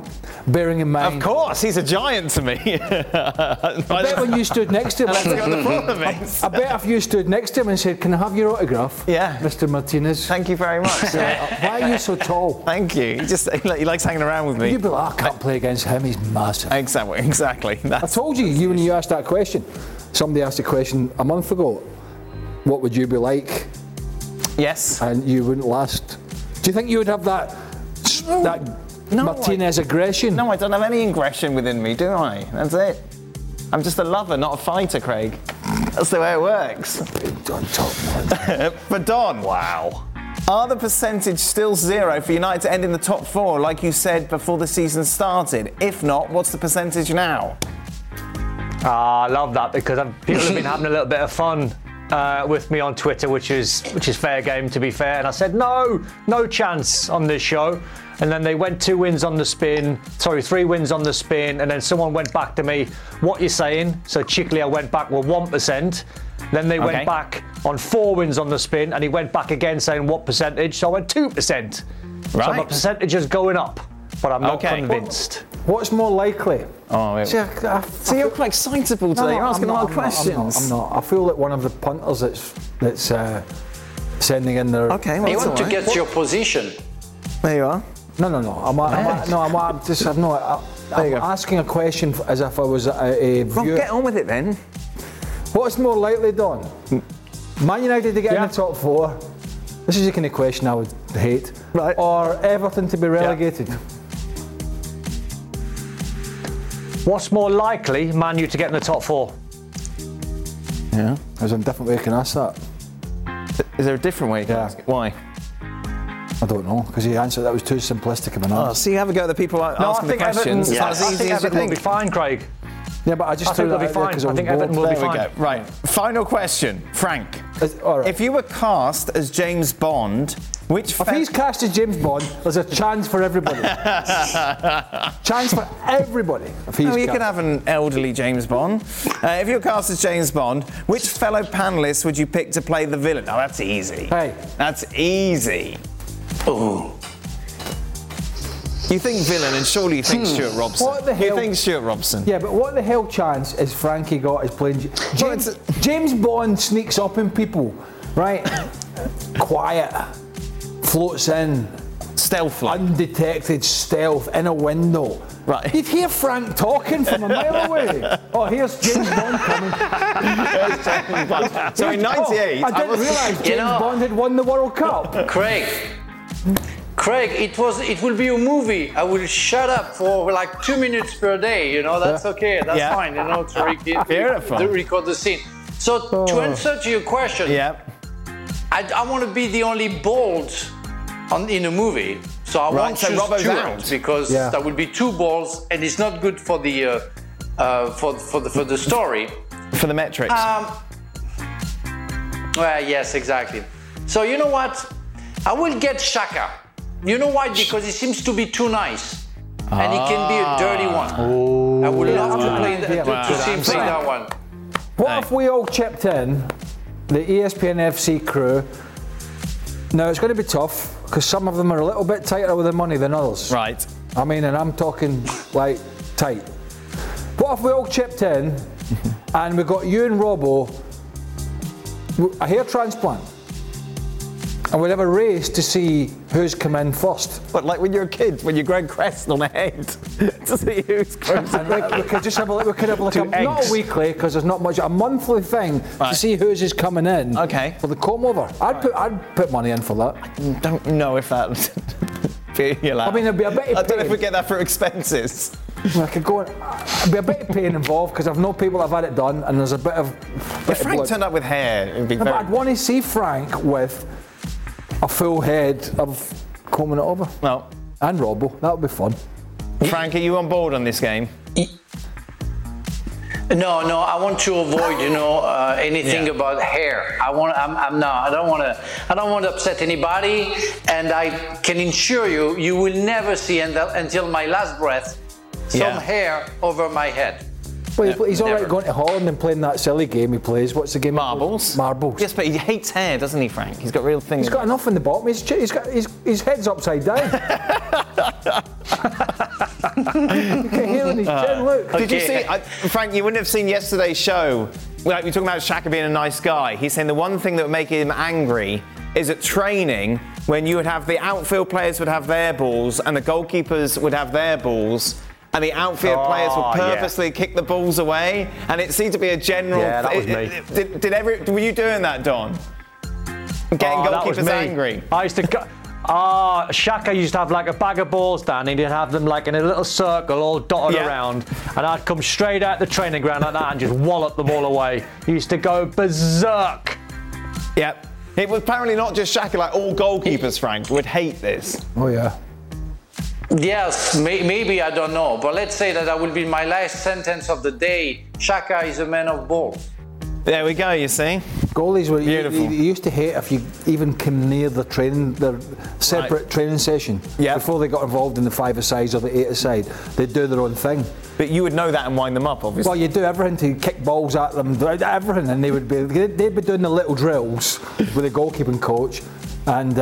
E: bearing in mind.
B: Of course, he's a giant to me.
E: I bet when you stood next to him, I bet if you stood next to him and said, "Can I have your autograph?"
B: Yeah,
E: Mr. Martinez.
B: Thank you very much.
E: Why are you so tall?
B: Thank you. He likes hanging around with me.
E: You'd be like, I can't play against him. He's massive.
B: Exactly.
E: I told you when you asked that question. Somebody asked a question a month ago. What would you be like?
B: Yes.
E: And you wouldn't last. Do you think you would have that Martinez aggression?
B: No, I don't have any aggression within me, do I? That's it. I'm just a lover, not a fighter, Craig. That's the way it works.
E: Don't talk about
B: But Don, wow. Are the percentage still 0 for United to end in the top 4, like you said before the season started? If not, what's the percentage now?
C: I love that because people have been having a little bit of fun with me on Twitter, which is fair game, to be fair. And I said, no chance on this show. And then they went 3 wins on the spin, and then someone went back to me, what you saying? So cheekily I went back with 1%. Then they went back on 4 wins on the spin, and he went back again saying what percentage? So I went 2%.
B: Right.
C: So my percentage is going up, but I'm not convinced.
E: What's more likely?
B: Oh, wait. See, you're quite excitable today. You're asking a lot of questions.
E: I'm not. I feel like one of the punters that's sending in their.
B: Okay, well,
D: you want to get your position.
B: There you are.
E: No. I'm asking a question as if I was a viewer.
B: Well, get on with it then.
E: What's more likely, Don? Man United to get in the top 4. This is the kind of question I would hate.
B: Right.
E: Or Everton to be relegated.
C: What's more likely, Man U to get in the top 4?
E: Yeah. There's a different way you can ask that.
B: Is there a different way you can ask it? Why?
E: I don't know, because the answer that was too simplistic of an answer.
B: So you have a go at the people asking the questions. It's not as easy as you
C: Everton will
B: think.
C: be fine, Craig.
E: Yeah, but I just threw that out there because I think Everton will be fine.
B: There we go. Right. Final question, Frank.
E: All right.
B: If you were cast as James Bond, which
E: if he's cast as James Bond, there's a chance for everybody. Chance for everybody. If he's
B: you could have an elderly James Bond. If you were cast as James Bond, which fellow panelist would you pick to play the villain? Oh, that's easy.
E: Hey.
B: That's easy. Ooh. You think villain, and surely you think Stuart Robson.
E: What the hell?
B: You think Stuart Robson.
E: Yeah, but what the hell chance is Frankie got as playing James Bond sneaks up in people, right? Quiet, floats in,
B: stealth,
E: undetected stealth in a window.
B: Right.
E: You'd hear Frank talking from a mile away. Oh, here's James Bond coming.
B: So in '98,
E: I didn't realise James Bond had won the World Cup.
D: Craig, it will be a movie. I will shut up for like 2 minutes per day. That's okay. That's fine. To record the scene. So to answer to your question, I want to be the only bald in a movie. So I won't choose Stuart because that would be 2 balls, and it's not good for the for the story.
B: For the metrics.
D: Well, yes, exactly. So you know what? I will get Xhaka. You know why? Because he seems to be too nice, and he can be a dirty one. I would love to play to see him play that one.
E: What if we all chipped in, the ESPN FC crew? Now it's going to be tough because some of them are a little bit tighter with the money than others.
B: Right.
E: I mean, and I'm talking like tight. What if we all chipped in and we got you and Robbo a hair transplant? And we'd have a race to see who's come in first.
B: But like when you're a kid, when you grow crest on the head to see who's grows.
E: We could just have a not a weekly, because there's not much, a monthly thing to see who's is coming in.
B: Okay.
E: For the comb over. I'd put money in for that.
B: I don't know if that be allowed.
E: I mean, it'd be a bit of
B: I don't know if we get that for expenses.
E: I could go. There'd be a bit of pain involved because I've known people that have had it done, and there's a bit of.
B: If Frank turned up with hair, it'd be very.
E: But I'd want to see Frank with a full head of combing it over.
B: Well,
E: and Robbo, that would be fun.
B: Frank, are you on board on this game?
D: No, I want to avoid, anything about hair. I don't want to upset anybody, and I can assure you, you will never see until my last breath some hair over my head.
E: Well, he's all right going to Holland and playing that silly game he plays. What's the game?
B: Marbles.
E: Marbles.
B: Yes, but he hates hair, doesn't he, Frank? He's got real things.
E: He's got enough in the bottom. His head's upside down. You can hear in his chin, look.
B: Did you see, Frank, you wouldn't have seen yesterday's show. Like, you're talking about Xhaka being a nice guy. He's saying the one thing that would make him angry is at training when you would have the outfield players would have their balls and the goalkeepers would have their balls. And the outfield players would purposely kick the balls away, and it seemed to be a general.
C: Yeah, that was me.
B: Were you doing that, Don? Getting goalkeepers angry.
C: I used to. Xhaka used to have like a bag of balls, Dan, and he'd have them like in a little circle, all dotted around, and I'd come straight out the training ground like that and just wallop them all away. He used to go berserk.
B: Yep. It was apparently not just Xhaka. Like all goalkeepers, Frank, would hate this.
E: Oh yeah.
D: Yes, maybe, I don't know. But let's say that will be my last sentence of the day. Xhaka is a man of balls.
B: There we go, you see.
E: Goalies were
B: beautiful.
E: You used to hate if you even came near their separate training session.
B: Yeah.
E: Before they got involved in the 5-a-side or the 8-a-side, they'd do their own thing.
B: But you would know that and wind them up, obviously.
E: Well, you'd do everything to kick balls at them, everything, and they'd be doing the little drills with the goalkeeping coach, and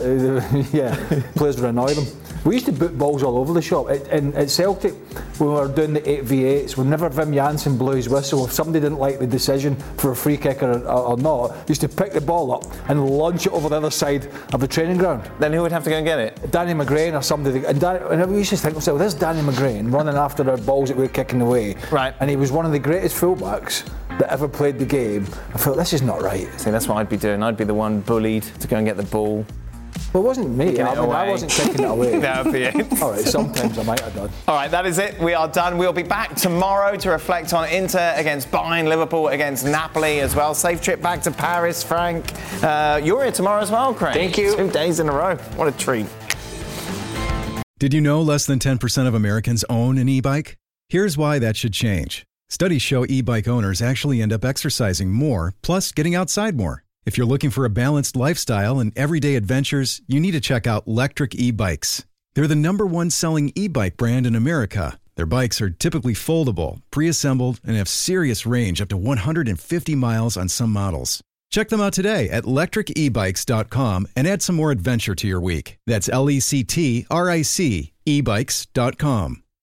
E: players would annoy them. We used to boot balls all over the shop. At Celtic, when we were doing the 8v8s, whenever Wim Jansen blew his whistle, if somebody didn't like the decision for a free kick or not, used to pick the ball up and launch it over the other side of the training ground.
B: Then who would have to go and get it?
E: Danny McGrain or somebody. And we used to think, well, there's Danny McGrain running after our balls that we're kicking away.
B: Right.
E: And he was one of the greatest fullbacks that ever played the game. I thought, this is not right.
B: See, that's what I'd be doing. I'd be the one bullied to go and get the ball.
E: Well, it wasn't me. I wasn't kicking it away.
B: That would be it.
E: All right, sometimes I might have done.
B: All right, that is it. We are done. We'll be back tomorrow to reflect on Inter against Bayern, Liverpool against Napoli as well. Safe trip back to Paris, Frank. You're here tomorrow as well, Craig.
D: Thank you.
B: 2 days in a row. What a treat.
K: Did you know less than 10% of Americans own an e-bike? Here's why that should change. Studies show e-bike owners actually end up exercising more, plus getting outside more. If you're looking for a balanced lifestyle and everyday adventures, you need to check out Lectric e-bikes. They're the #1 selling e-bike brand in America. Their bikes are typically foldable, pre-assembled, and have serious range up to 150 miles on some models. Check them out today at lectricebikes.com and add some more adventure to your week. That's LECTRIC ebikes.com.